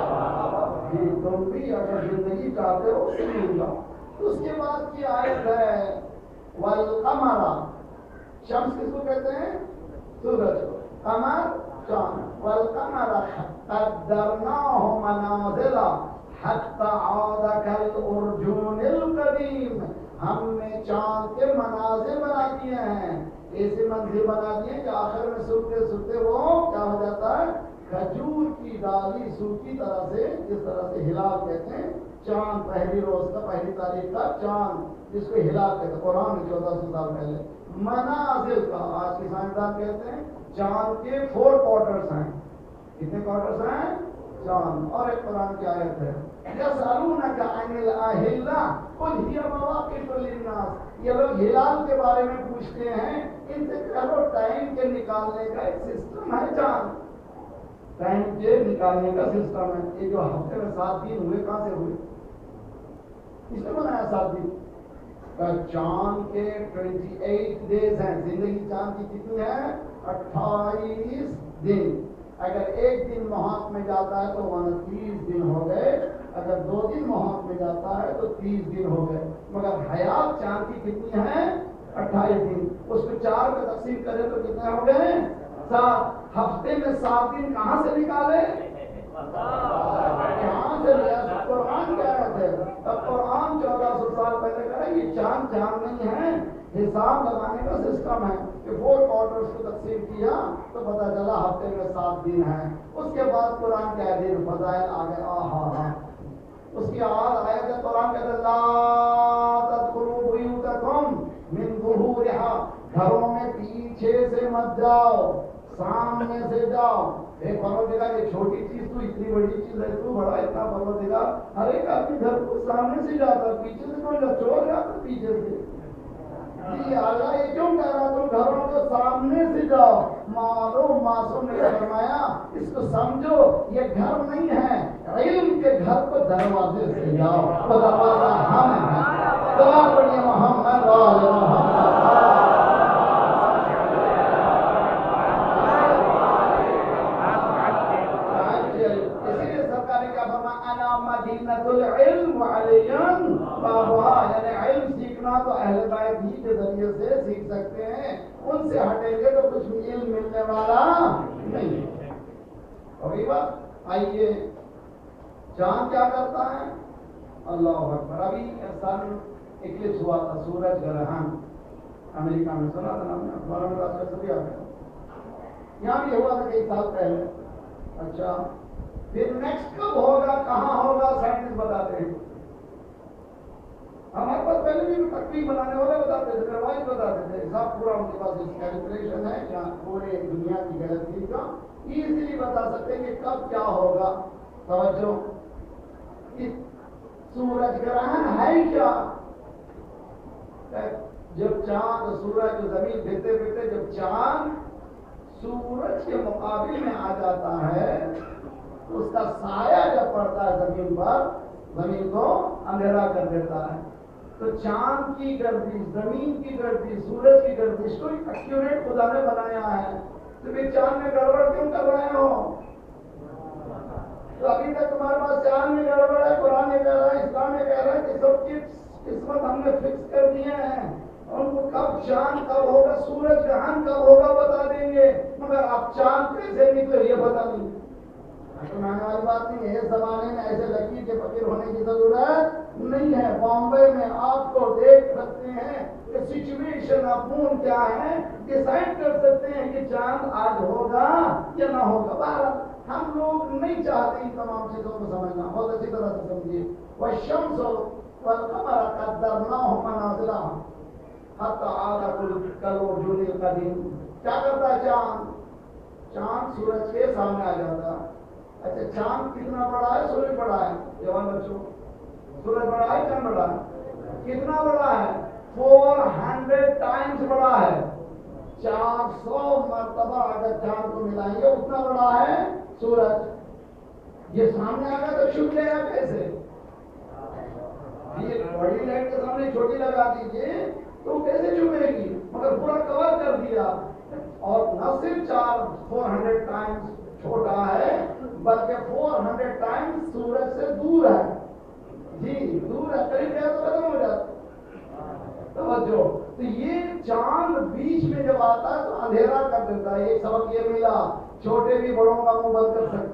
جاؤ، جی تم بھی اگر زندگی چاہتے ہو تو مل جاؤ۔ اس کے بعد کی آیت ہے والقمر، شمس کس کو کہتے ہیں؟ سورج کو، قمر چاند، والقمر قدرناہ منازل حتی عاد کالعرجون القدیم۔ ہم نے چاند کے منازل بنا دیے ہیں، ایسے منزل بنا دیے کہ آخر میں سوکھتے سوکھتے وہ کیا ہو جاتا ہے؟ کھجور کی ڈالی سوکھی طرح سے، جس طرح سے ہلال کہتے ہیں، چاند پہلی روز کا، پہلی تاریخ کا چاند جس کو ہلال کہتے ہیں، قرآن میں 1400 سال پہلے۔ منازل کا آج کے سائنسدان کہتے ہیں چاند کے 4 کوارٹرز ہیں۔ کتنے کوارٹرز ہیں؟ چاند۔ اور ایک قرآن کی آیت ہے یسألونک عن الأہلہ قل ہی مواقف للناس۔ یہ لوگ ہلال کے بارے میں پوچھتے ہیں، ان سے کہو ٹائم کے نکالنے کا ایک سسٹم ہے، چاند ٹائم کے نکالنے کا سسٹم ہے۔ یہ جو ہفتے میں 7 دن ہوئے کہاں سے ہوئے؟ کس نے بنایا 7 دن؟ چاند کے 28 ڈیز ہیں، زندگی چاند کی کتنی ہے؟ 28 دن۔ اگر ایک دن محاق میں جاتا ہے تو 29 دن ہو گئے، اگر 2 دن محاق میں جاتا ہے تو 30 دن ہو گئے، مگر حیات چاند کی کتنی ہے؟ 28 دن، اس کو 4 میں تقسیم کرے تو کتنے ہو گئے؟ 7۔ ہفتے میں 7 دن کہاں سے نکالے؟ یہاں سے لیا۔ قرآن کیا ہے؟ اب قرآن 1400 سال پہلے کہا یہ چاند نہیں ہے، حساب لگانے کا سسٹم ہے کہ 4 کوارٹرز کو تقسیم کیا تو پتہ چلا ہفتے میں 7 دن ہیں۔ اس کے بعد قرآن کے دن فضائل آ گئے۔ اس کی آیت ہے قرآن کے لا تدخلوا بیوتکم من ظہورها، گھروں میں پیچھے سے مت جاؤ، سامنے سے جاؤ۔ ایک پروردگار یہ چھوٹی چیز تو اتنی بڑی چیز ہے، تو بڑا اتنا پروردگار، ہر ایک آدمی گھر کو سامنے سے جاتا، پیچھے سے کوئی چور جاتا پیچھے سے۔ جی اللہ یہ کیوں کہہ رہا تم گھروں کو سامنے سے جاؤ؟ معصوم نے فرمایا اس کو سمجھو یہ گھر نہیں ہے، علم کے گھر کو دروازے سے جاؤ، تو دروازہ ہم ہیں۔ دعا پڑھیے محمد وآل محمد۔ مدینۃ العلم علیاً بابھا، یعنی علم سیکھنا تو اہل بیت ہی کے ذریعے سے سیکھ سکتے ہیں، ان سے ہٹیں گے تو کچھ علم ملنے والا نہیں۔ ہوگی بات؟ آئیے چاند کیا کرتا ہے؟ اللہ اکبر۔ ابھی سن اکلپس ہوا تھا، سورج گرہن، امریکہ میں سنا تھا نام نے، اخباروں میں آج کل سبھی آ گیا، یہاں بھی ہوا تھا کئی سال پہلے۔ اچھا پھر نیکسٹ کب ہوگا، کہاں ہوگا، سائنٹسٹ بتاتے ہیں۔ ہمارے پاس پہلے بھی تقویم بنانے والے بتاتے تھے، روایت بتاتے تھے، حساب پورا ان کے پاس کیلکولیشن ہے یا پورے دنیا کی گیلیکسی کا ایزیلی بتا سکتے ہیں کہ کب کیا ہوگا۔ توجہ، سورج گرہن ہے کیا؟ جب چاند سورج زمین پھرتے پھرتے جب چاند سورج کے مقابل میں آ جاتا ہے، اس کا سایہ جب پڑتا ہے زمین پر، زمین کو اندھیرا کر دیتا ہے۔ تو چاند کی گردش، زمین کی گردش، سورج کی گردش کو ایکوریٹ خدا نے بنایا ہے۔ تو پھر چاند میں گڑبڑ کیوں کر رہے ہو؟ تو ابھی تک تمہارے پاس چاند میں گڑبڑ ہے، قرآن یہ کہہ رہا ہے، اسلام یہ کہہ رہا ہے کہ سب کی قسمت ہم نے فکس کر دیے ہیں، ان کو کب چاند کب ہوگا، سورج گرہن کب ہوگا بتا دیں گے، مگر اب چاند کیسے نکلے یہ بتا نہیں۔ سنانے والی بات نہیں ہے، اس زمانے میں ایسے لکیر کے فقیر ہونے کی ضرورت نہیں ہے۔ بامبے میں آپ کو دیکھ سکتے ہیں کہ سچویشن اپون کیا ہے، ڈیسائیڈ کر سکتے ہیں کہ چاند آج ہوگا یا نہ ہوگا۔ بہرحال ہم لوگ نہیں چاہتے ان تمام چیزوں کو سمجھنا، بہت اچھی طرح سے سمجھیے۔ والشمس والقمر قدرناہما منازل حتی عاد کالعرجون القدیم۔ کیا کرتا ہے چاند؟ چاند سورج کے سامنے آ جاتا ہے۔ اچھا چاند کتنا بڑا ہے، سورج بڑا ہے؟ جوان بچوں، سورج بڑا ہے، چاند بڑا ہے؟ کتنا بڑا ہے؟ 400 ٹائمز بڑا ہے۔ 400 مرتبہ اگر چاند کو ملائیں گے اتنا بڑا ہے سورج۔ یہ سامنے آ گیا تو چھپ لے گا کیسے؟ یہ بڑی لائٹ کے سامنے چھوٹی لگا دیجیے تو کیسے چھپے گی؟ مگر پورا کور کر دیا، اور نہ صرف 400 ٹائمز چھوٹا ہے بلکہ 400 ٹائمز سورج سے دور ہے۔ جی دور ہے، قریب گیا تو ختم ہو جاتا۔ توجہ، تو یہ چاند بیچ میں جب آتا ہے تو اندھیرا کر دیتا ہے۔ ایک سبق یہ ملا، چھوٹے بھی بڑوں کا منہ بند کر سکتے۔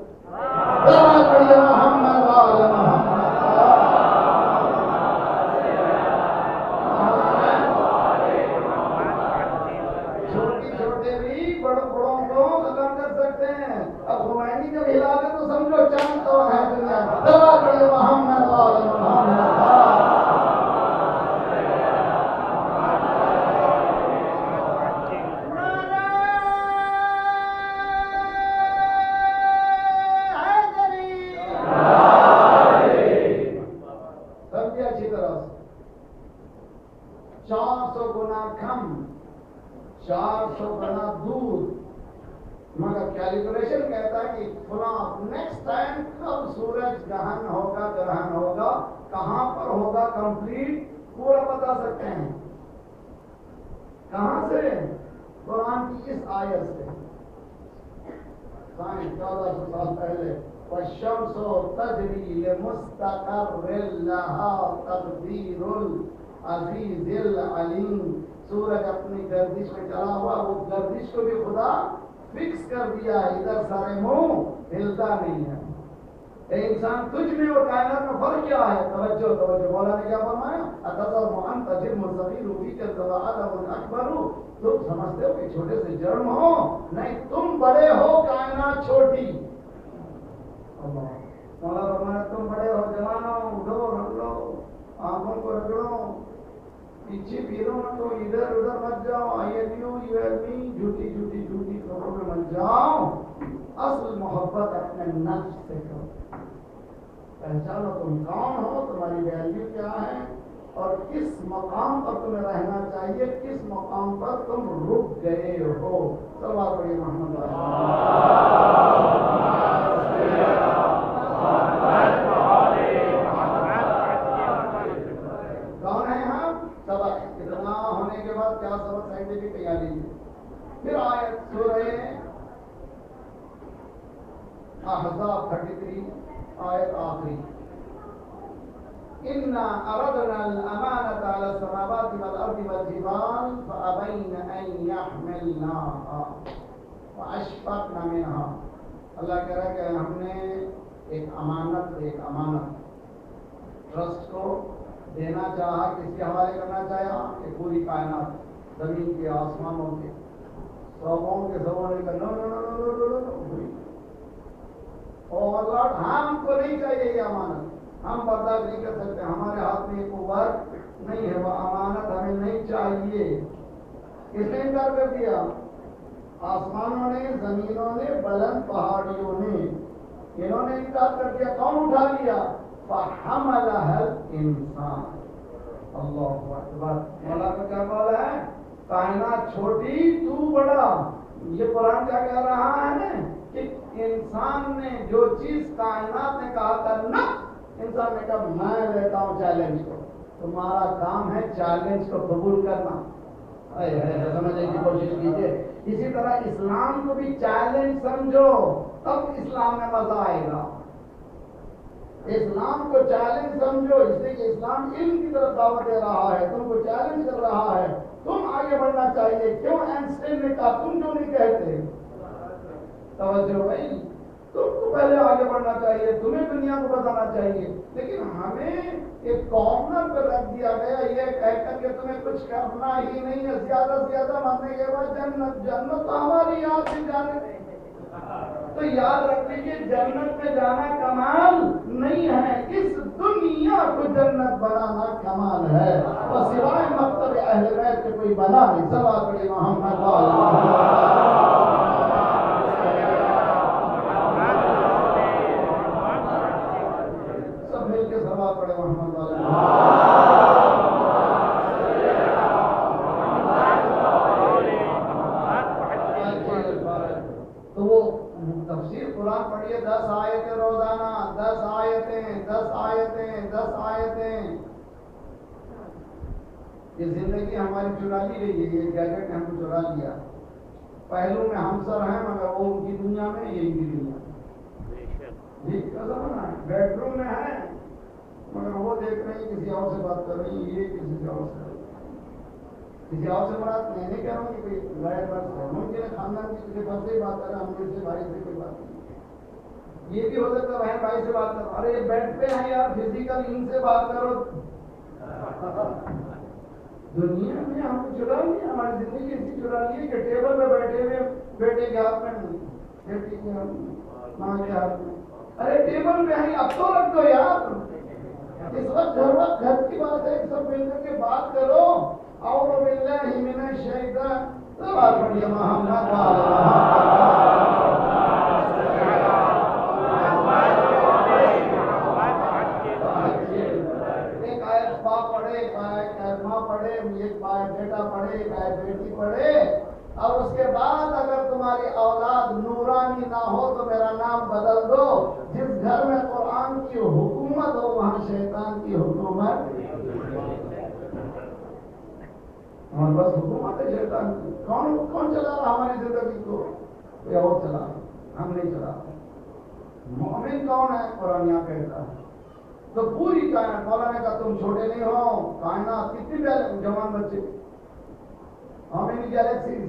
چھوٹے بھی بڑوں کو ختم کر سکتے ہیں۔ اب خمینی جب ہلا دے تو سمجھو چاند کون ہے دنیا کا۔ دعا کرے محمد وآل محمد۔ سمجھے اچھی طرح سے؟ 400 گنا کم، 400 گنا دور، مگر کیلکولیشن کہتا ہے کہ فلاں نیکسٹ ٹائم کب سورج گرہن ہوگا، کہاں پر ہوگا، کمپلیٹ پورا بتا سکتے ہیں۔ کہاں سے؟ قرآن کی اس آیت سے۔ 1400 سال پہلے، والشمس تجری لمستقر لها تقدیر العزیز العلیم۔ सूरज अपनी गर्दिश में चला हुआ, वो गर्दिश को भी खुदा फिक्स कर दिया है, इधर सारे मुंह हिलता नहीं है। इंसान तुझ में और कायनात में फर्क क्या है? तवज्जो तवज्जो, मौला ने क्या फरमाया? अतज़र अन तजिर मुसग़ीर फी कज़ा आदम अकबर, तुम समझते हो कि छोटे से जर्म हो? नहीं, तुम बड़े हो, कायनात छोटी। अल्लाह, मौला फरमाया तुम बड़े हो, जवान हो, उठो, रगड़ो, आंखों को रगड़ो, पीछे फिरो मत, तो इधर उधर मत जाओ, I am you, you am me, झूठी झूठी झूठी खबरों में मत जाओ। असल मोहब्बत अपने नफ्स से करो, पहचानो तुम कौन हो, तुम्हारी वैल्यू क्या है और किस मकाम पर तुम्हें रहना चाहिए, किस मकाम पर तुम रुक गए हो। सल्लल्लाहु अलैहि कौन है हम? सबक इतना होने के बाद क्या सबक साइंटिफिक तैयारी है। फिर आयत सूरह अहज़ाब 33 आयत आखिरी, इन्ना अरदना अल-अमानता अला समावाति वल अर्दि वल जिबाल फअबैन अन यहमिलनाहा व अशफक़ना मिनहा। अल्लाह कह रहा है कि हमने एक अमानत ट्रस्ट को देना चाहा, किसके हवाले करना चाहा? कि पूरी कायनात, जमीन के, आसमानों के, सौओं के सबों ने कहा no no no no no no no, और लॉर्ड हमको नहीं चाहिए ये अमानत, हम बर्दाश्त नहीं कर सकते, हमारे हाथ में कुव्वत नहीं है, वो अमानत हमें नहीं चाहिए। किसने इनकार कर दिया? आसमानों ने, जमीनों ने, बुलंद पहाड़ियों ने, इन्होंने इनकार कर दिया। कौन उठा लिया? फहमलहल इंसान। अल्लाहु अकबर। मौला का क्या कौल है? कायनात छोटी, तू बड़ा। ये कुरान क्या कह रहा है कि इंसान ने जो चीज कायनात ने कहा था ना, इंसान ने कहा मैं लेता हूं चैलेंज को। तुम्हारा काम है चैलेंज को कबूल करना। समझने की कोशिश कीजिए। इसी तरह इस्लाम को भी चैलेंज समझो, तब इस्लाम में मजा आएगा। इस्लाम को चैलेंज समझो, इसलिए कि इस्लाम इल्म की तरफ दावत दे रहा है, तुमको चैलेंज कर रहा है, तुम आगे बढ़ना चाहिए। क्यों आइंस्टाइन ने कहा, तुम क्यों नहीं कहते? तवज्जो भाई, तुमको पहले आगे बढ़ना चाहिए, तुम्हें दुनिया को बताना चाहिए, लेकिन हमें एक कॉर्नर पर रख दिया गया ये कहकर के तुम्हें कुछ करना ही नहीं है, ज्यादा से ज्यादा मरने के बाद जन्नत। जन्नत तो हमारी याद से जाने, तो याद रख लीजिए जन्नत में जाना कमाल नहीं है, इस दुनिया को जन्नत बनाना कमाल है। और सिवाय मकतब अहले बैत के कोई बना नहीं। सल्लल्लाहु अलैहि मोहम्मद पड़े मोहम्मद तो वो तफसीर कुरान पढ़िए, 10 आयतें रोजाना, 10 आयतें, 10 आयतें, 10 आयतें। ये जिंदगी हमारी चुरा ली गई है, ये गैजेट ने हमको चुरा लिया। पहलू में हम सर हैं, मगर वो उनकी दुनिया में, ये इनकी दुनिया में। ठीक कैसा बना है? बेडरूम में है, मगर वो देख रहे हैं किसी और से बात कर रही है, ये किसी से और से, किसी और से बात नहीं कह रहा हूँ कि कोई गैर मर्द है, मुमकिन है खानदान की किसी घर से बात कर रहा है, हम से भाई से कोई बात नहीं। ये भी हो सकता है बहन भाई से बात करो, अरे बेड पे है यार, फिजिकल इनसे बात करो। दुनिया में हमको चुरा लिया, हमारी जिंदगी इसी चुरा ली है कि टेबल पे बैठे हुए बेटे के हाथ में, बेटी के हाथ में, माँ के हाथ में, अरे टेबल पे है, अब तो रख दो यार। इस वक्त घर की बात है, सब मिलकर के बात करो। और बिल्लाहि मिनश शैतान, सवाल पढ़िए मोहम्मद एक आयत बाप पढ़े, एक आयत माँ पढ़े, एक आयत बेटा पढ़े, एक आयत बेटी पढ़े, और उसके बाद अगर तुम्हारी औलाद नूरानी ना हो तो मेरा नाम बदल दो। जिस घर में कुरान की हुकूमत हो वहां शैतान की हुकूमत। हमारे पास हुकूमत है शैतान की। कौन कौन चला रहा हमारी जिंदगी को? कोई और चला रहा, हम नहीं चला रहे। मोमिन कौन है? कुरान यहाँ कहता है। तो पूरी कायनात, मौला ने कहा तुम छोटे नहीं हो, कायनात कितनी जवान बच्चे, How many galaxies?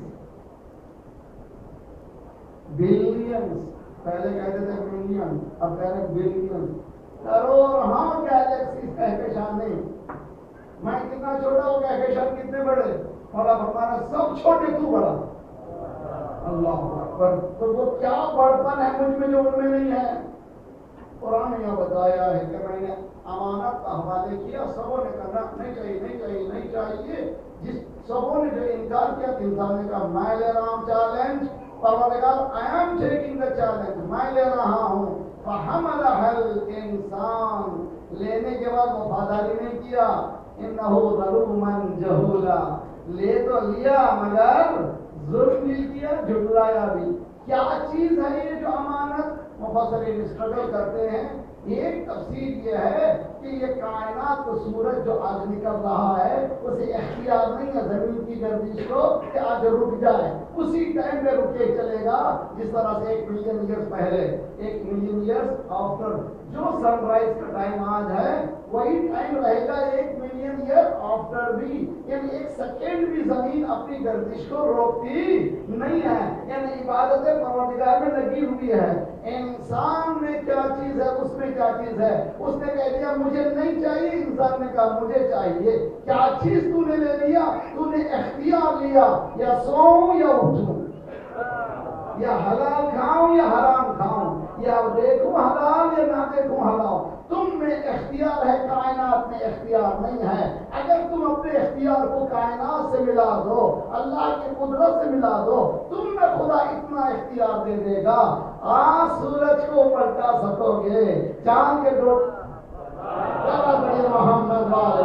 Billions. پہلے کہتے تھے ملین، اب کہہ رہے بلین، کروڑوں گیلیکسیز کہکشانے. میں کتنا چھوٹا ہوں، کہکشان کتنے بڑے، اور اب ہمارا سب چھوٹے تو بڑا. اللہ اکبر. تو وہ کیا بڑپن ہے مجھ میں جو ان میں نہیں ہے. قرآن نے بتایا ہے کہ میں نے امانت کا حوالے کیا، سبوں نے کہا نہیں چاہیے نہیں چاہیے نہیں چاہیے. جس سبوں نے جو انکار کیا، انسان نے کہا میں لے رہا ہوں چیلنج. پروردگار I am taking the challenge، میں لے رہا ہوں. فحملها الانسان، لینے کے بعد وفاداری نہیں کیا. انه ظلوما جہولا، لے تو لیا مگر ظلم بھی کیا، جھٹلایا بھی. کیا چیز ہے یہ جو امانت؟ مفسرین اسٹرگل کرتے ہیں. ایک تفسیر یہ ہے کہ یہ کائنات کو سورج جو آج نکل رہا ہے اسے اختیار نہیں ہے زمین کی گردش کو کہ آج رک جائے، اسی ٹائم پہ رکے چلے گا. جس طرح سے 1 ملین ایئرز پہلے، 1 ملین ایئرز آفٹر، جو سن رائز کا ٹائم آج ہے وہی ٹائم رہے گا 1 ملین ایئر آفٹر بھی. یعنی 1 سیکنڈ بھی زمین اپنی گردش کو روکتی نہیں ہے. یعنی عبادت پروردگار میں لگی ہوئی ہے. انسان میں کیا چیز ہے، اس میں کیا چیز ہے. اس نے کہہ دیا مجھے نہیں چاہیے، انسان نے کہا مجھے چاہیے. کیا چیز تو نے لے لیا؟ تو نے اختیار لیا، یا سوؤں یا اٹھوں، یا حلال کھاؤں یا حرام کھاؤں، یا دیکھوں حلال یا نہ دیکھوں حلال. تم میں اختیار ہے، کائنات میں اختیار نہیں ہے. اگر تم اپنے اختیار کو کائنات سے ملا دو، اللہ کی قدرت سے ملا دو، تم میں خدا اتنا اختیار دے دے گا. آج سورج کو پلٹا سکو گے، چاند کے ڈوب بڑے محمد والے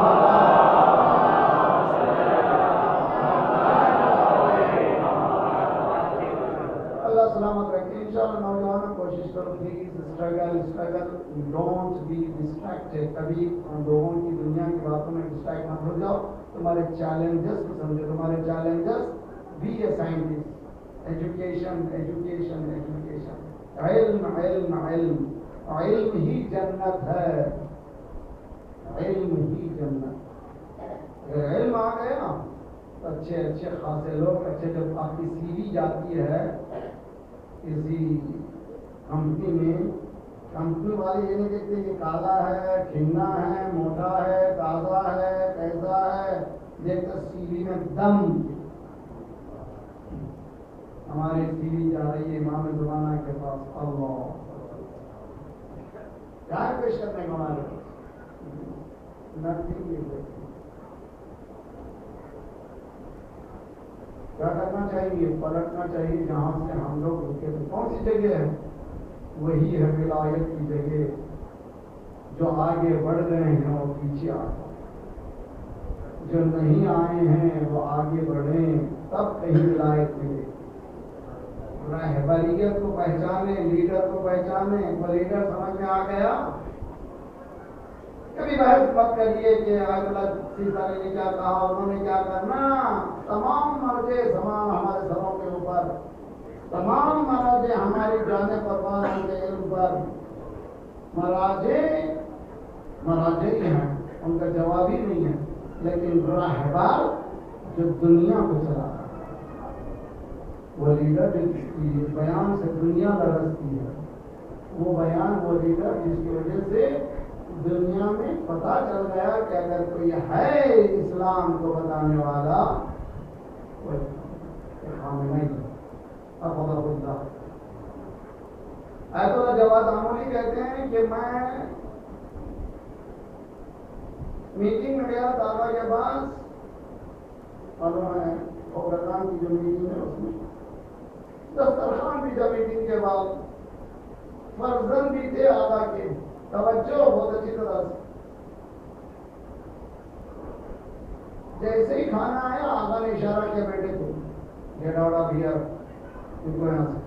اللہ سلامت رکھے. انشاءاللہ نوجوانوں کوشش کرو please struggle don't be distracted. کبھی لوگوں کی دنیا کی باتوں میں ڈسٹریکٹ مت ہو جاؤ. تمہارے چیلنجز کو سمجھو. تمہارے challenges be a scientist. Education education education, علم علم علم. علم ہی جنت ہے، علم ہی جنت. اگر علم آ گئے نا اچھے اچھے خاصے لوگ اچھے. جب آپ کی سی وی جاتی ہے کسی کمپنی میں، کمپنی والے یہ نہیں دیکھتے یہ کالا ہے، کھنا ہے، موٹا ہے، تازہ ہے، کیسا ہے. دیکھتے سی وی میں دم. ہماری سی وی جا رہی ہے امام زمانہ کے پاس. اللہ کیا پیش کرنے کو ہمارے کیا کرنا چاہیے؟ پلٹنا چاہیے. جہاں سے ہم لوگ رکے تھے کون سی جگہ ہے؟ وہی ہے ولایت کی جگہ. جو آگے بڑھ گئے ہیں وہ پیچھے آ گئے، جو نہیں آئے ہیں وہ آگے بڑھیں، تب کہیں ولایت ملے. رہبریت کو پہچانے، لیڈر کو پہچانے. وہ لیڈر سمجھ میں آ گیا. کبھی بحث مت کریے کہ سیتا نے کیا کہا، انہوں نے کیا کرنا. تمام مرجے سامان ہمارے سروں کے اوپر، تمام مراجے ہماری جانے پروان کے علم پر. مراجے ہی ہیں، ان کا جواب ہی نہیں ہے. لیکن راہبر جو دنیا کو چلا رہا ہے، وہ لیڈر جس بیان سے دنیا لرزتی ہے، وہ بیان وہ لیڈر جس کی وجہ سے دنیا میں پتہ چل گیا کہ اگر کوئی ہے اسلام کو بتانے والا کوئی خامنہ نہیں ہے. ایت اللہ جواد آمولی کہتے ہیں کہ میں میٹنگ میں گیا دعویٰ کے بعد، اور میں اوگردان کی جو میٹنگ ہے اس میں دسترخوان بھی تھا. میٹنگ کے بعد فرزند بھی تھے آبا کے. توجہ بہت اچھی طرح سے. جیسے ہی کھانا آیا آبا نے اشارہ کیا بیٹے کو، گیٹ آؤٹ آف ہیئر، ان کو یہاں سے.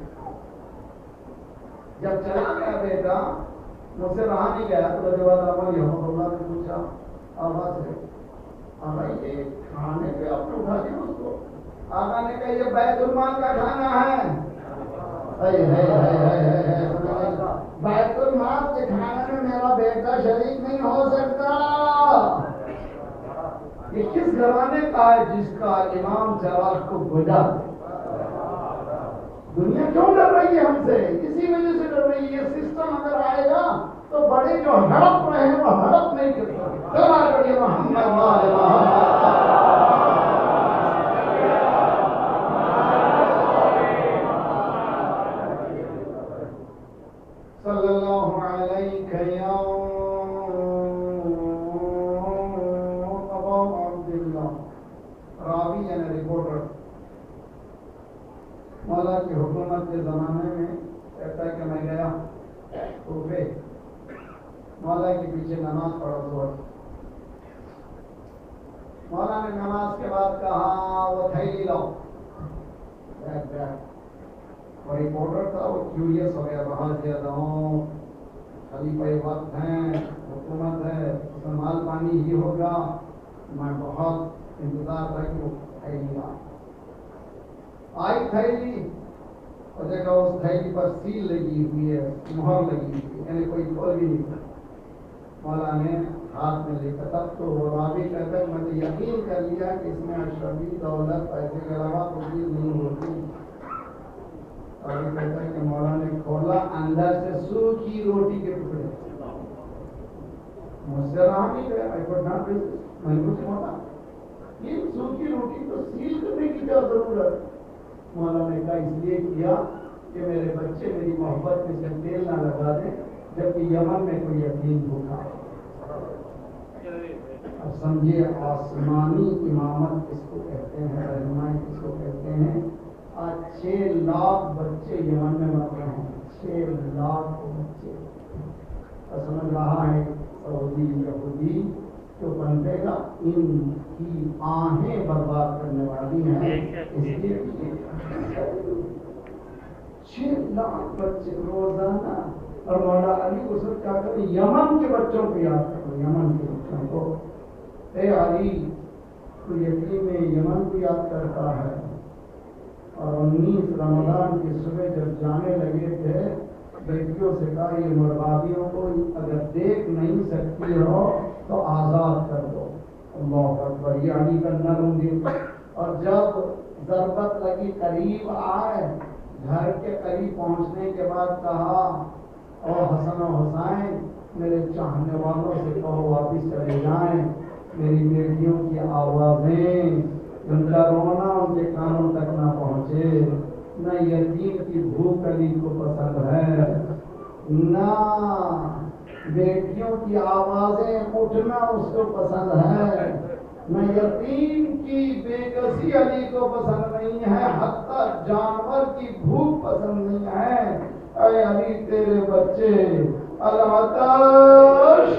جب چلا گیا بیٹا مجھ سے رہا نہیں گیا تو کے بعد آبا یہاں اللہ نے پوچھا آبا سے، آبا یہ کھانے پہ آپ نے اٹھا دیا اس کو. آبا نے کہا یہ بیت المال کا کھانا ہے. بیت المال کے کھانے میں میرا بیٹا شریک نہیں ہو سکتا. یہ کس زمانے کا ہے جس کا امام چراغ کو بجھا دے؟ دنیا کیوں ڈر رہی ہے ہم سے؟ اسی وجہ سے ڈر رہی ہے. یہ سسٹم اگر آئے گا تو بڑے جو ہڑپ رہے ہیں وہ ہڑپ نہیں کرتے. سلام کریے محمد وعلی محمد صلی اللہ علیہ یا ابا عبداللہ. راوی یعنی رپورٹر مولا کی حکومت کے زمانے میں کہتا ہے کہ میں گیا کوفے، مولا کے پیچھے نماز پڑھا زور. مولا نے نماز کے بعد کہا وہ تھیلی لاؤ. اور رپورٹر تھا وہ کیوریس ہو گیا، بہت زیادہ خلیفہ وقت ہیں، حکومت ہے، اس میں مال پانی ہی ہوگا. میں بہت انتظار تھا کہ وہ تھیلی لاؤ. آئی تھیلی اور دیکھا اس تھیلی پر سیل لگی ہوئی ہے، مہر لگی ہوئی ہے، یعنی کوئی کھول بھی نہیں. مولا نے ہاتھ میں لے کر تب تو وہ راوی کہتا ہے میں نے یقین کر لیا کہ اس میں اشرفی دولت پیسے کے علاوہ کوئی چیز نہیں ہوتی. راوی کہتا ہے کہ مولا نے کھولا، اندر سے سوکھی روٹی کے ٹکڑے. مجھ سے رہا نہیں گیا، میں نے کچھ بولا یہ سوکھی روٹی کو سیل کرنے کی کیا ضرورت؟ مولا نے کہا اس لیے کیا کہ میرے بچے میری محبت میں سے تیل نہ لگا دیں جبکہ یمن میں کوئی یتیم بھوکا. اب سمجھے آسمانی امامت کس کو کہتے ہیں، رہنمائی کس کو کہتے ہیں. آج 6 لاکھ بچے یمن میں مر رہے ہیں. 6 لاکھ بچے. سمجھ رہا ہے سعودی یہودی جو بنتے گا ان کی آنکھیں برباد کرنے والی ہیں. اس لیے 6 لاکھ بچے روزانہ. اور مولا علی اس وقت کیا کرے یمن کے بچوں کو یاد کرو، یمن کے بچوں کو. اے علی تو یتیم یمن کو یاد کرتا ہے. اور 19 رمضان کی صبح جب جانے لگے تھے بیٹیوں سے کہا یہ مربادیوں کو اگر دیکھ نہیں سکتی ہو تو آزاد کر دو. اللہ اکبر. یہ علی کا نرم دل. اور جب ضربت لگی قریب آئے، گھر کے قریب پہنچنے کے بعد کہا او حسن و حسین میرے چاہنے والوں سے کہو واپس چلے جائیں. میری بیٹیوں کی آوازیں ان کا رونا ان کے کانوں تک نہ پہنچے. نہ یتیم کی بھوک علی کو پسند ہے، نہ بیٹیوں کی آوازیں اٹھنا اس کو پسند ہے، نہ یتیم کی بے کسی علی کو پسند نہیں ہے، حتی جانور کی بھوک پسند نہیں ہے. اے علی تیرے بچے العطش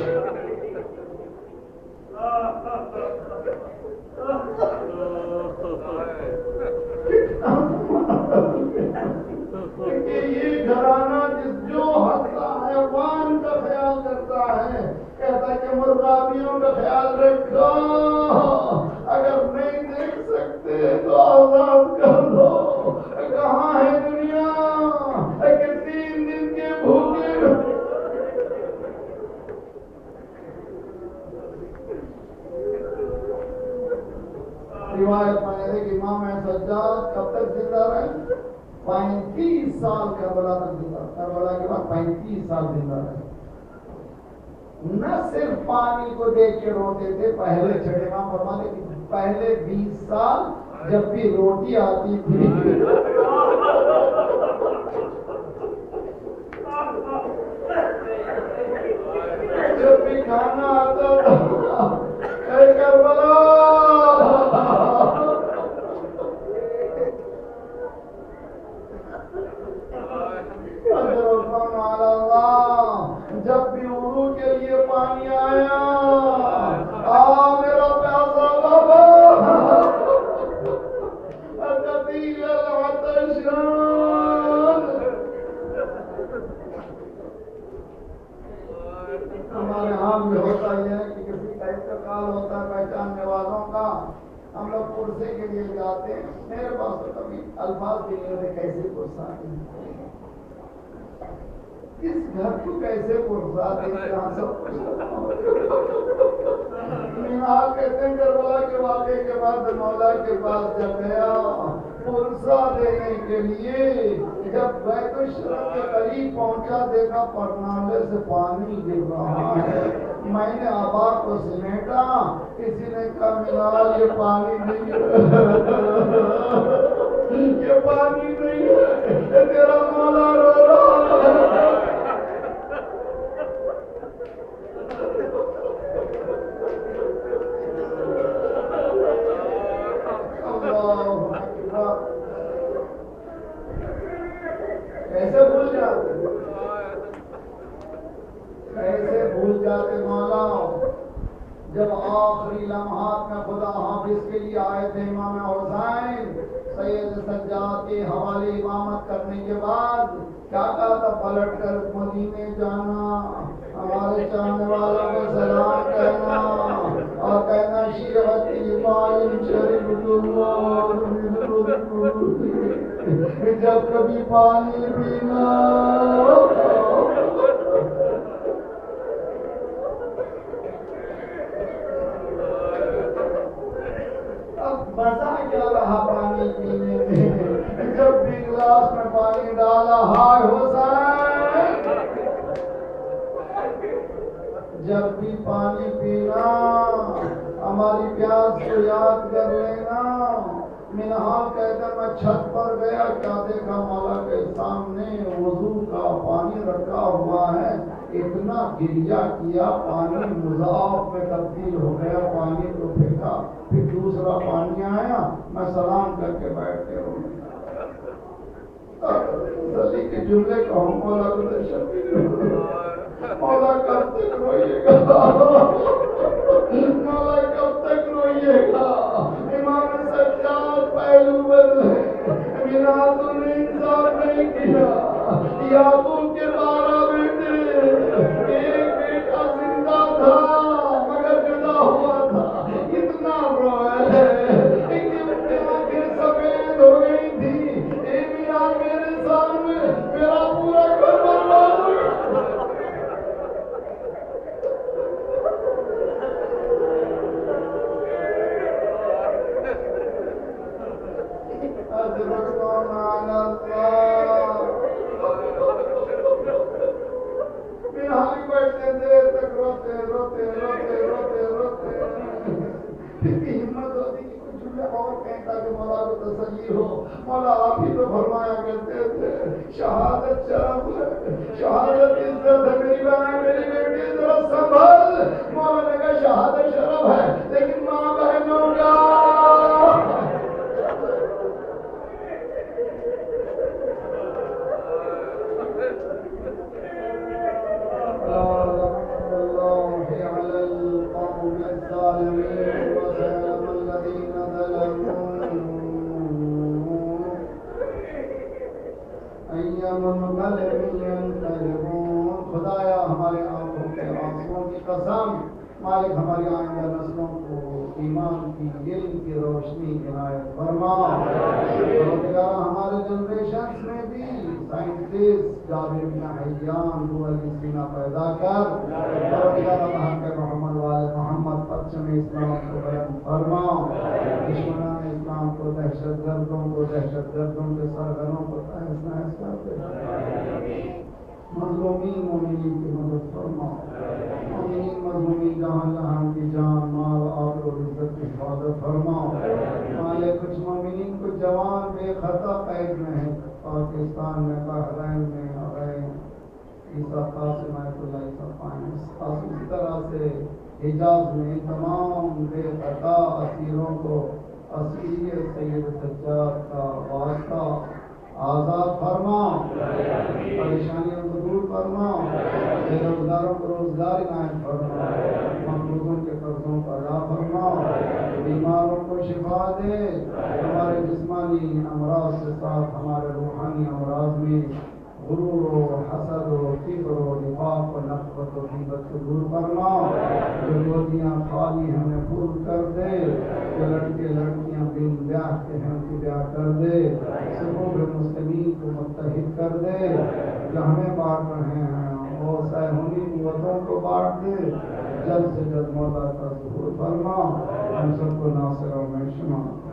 یہ گھرانہ جو حیوان کا خیال کرتا ہے کہتا ہے کہ مرغابیوں کا خیال رکھو، اگر نہیں دیکھ سکتے تو آزاد کر دو. کہاں ہے دنیا کہ 3 دن کے بھوکے. روایت میں ہے کہ امام سجاد کب تک زندہ رہے؟ 35 سال کربلا تک زندہ. کربلا کے بعد 35 سال زندہ رہے. نہ صرف پانی کو دیکھ کے روتے تھے، پہلے چھڑے امام فرماتے کہ پہلے 20 سال جب بھی روٹی آتی تھی جب بھی کھانا آتا تھا اے کربلا جب بھی وضو کے لیے پانی آیا میرا پیاسا بابا قتیل العطشان. ہمارے ہاں بھی ہوتا یہ ہے کہ کسی کا انتقال ہوتا ہے پہچاننے والوں کا، ہم لوگ پرسے کے لیے جاتے ہیں. میرے پاس تو کبھی الفاظ بھی نہیں ہوتے کیسے پرسا. اس گھر کو کیسے پرسا دیتے ہیں سب مینال کہتے ہیں کربلا کے واقعے کے بعد مولا کے پاس جب گیا پرسا دینے کے لیے جب بیت الشرف کے قریب پہنچا دیکھا پرنالے سے پانی گر رہا ہے میں نے آبا کو سمیٹا کسی نے کہا مینال یہ پانی نہیں یہ پانی نہیں ہے تیرا مولا رو رہا ہے کیسے بھول جاتے مولا جب آخری لمحات میں خدا حافظ کے لیے آئے تھے امام حسین سید سجاد کے حوالے امامت کرنے کے بعد کیا کہا تھا پلٹ کر مدینے جانا ہمارے چاہنے والوں کو سلام کہنا اور کہنا شیعت ایمان شریف جب کبھی پانی پینا مزہ کیا رہا پانی پینے میں جب بھی گلاس میں پانی ڈالا ہائے حسین جب بھی پانی پینا ہماری پیاس کو یاد کر لینا منحال کہتا میں چھت پر گیا کیا دیکھا مولا کے سامنے وضو کا پانی رکھا ہوا ہے اتنا گریا کیا پانی مضاف میں تبدیل ہو گیا پانی کو پھینکا پھر دوسرا پانی آیا میں سلام کر کے بیٹھ کے تسلی کے جملے کہوں مولا کو مولا کب تک روئیے گا مولا کب تک روئیے گا امام سجاد پہلو بدلے میرا تو نے انصاف نہیں کیا یعقوب کے 12 بیٹے ایک بیٹا زندہ تھا مگر جدا ہوا تھا اتنا روئے کہ ان کی آنکھیں سفید ہو گئی تھی اے میرا میرے سامنے میرا پورا گھر برباد ہو گیا مولا آپ ہی تو فرمایا کرتے تھے شہادت شرف ہے شہادت عزت ہے میری بہن میری بیٹی ذرا سنبھل مولا نے کہا شہادت شرف ہے لیکن ماں بہنوں کا خدایا ہمارے آنکھوں کے آنسوؤں کی قسم مالک ہماری آئندہ نسلوں کو ایمان کی علم کی روشنی عنایت فرما ہمارے جنریشنز میں بھی سائنٹسٹ جابر بن حیان روح سینہ پیدا کر حق محمد والے محمد پرچم اسلام کو بیان فرما دشمنان اسلام کو دہشت گردوں کے سرگنوں کو تہس نہس کر دے مظلومین مومنین کی مدد فرما مومنین مظلومین جہاں کی جان مال آبرو و عزت کی حفاظت فرما مالے کچھ مومنین کو جوان بے خطا قید میں ہے پاکستان میں بحرین میں عرین عیسیٰ قاسم آیت اللہ عیسیٰ قائم اسی طرح سے حجاز میں تمام بے خطا اسیروں کو اسیر سید سجاد کا واسطہ آزاد فرما پریشانیوں کو دور فرما بے روزگاروں کو روزگار عنایت فرما مقروضوں کے قرضوں کو ادا فرما بیماروں کو شفا دے ہمارے جسمانی امراض کے ساتھ ہمارے روحانی امراض میں غرور و حسد و کبر و نفاق و نفرت و غیبت کو دور فرما جو گودیاں خالی ہمیں پور کر دے جو لڑکے لڑکیاں بن بیاہ کے ہیں ان کی بیاہ کر دے صفوف مسلمین کو متحد کر دے جو ہمیں بانٹ رہے ہیں وہ سیہونی قوتوں کو بانٹ دے، جلد سے جلد مولا کا ظہور فرما، ہم سب کو ناصر و معشما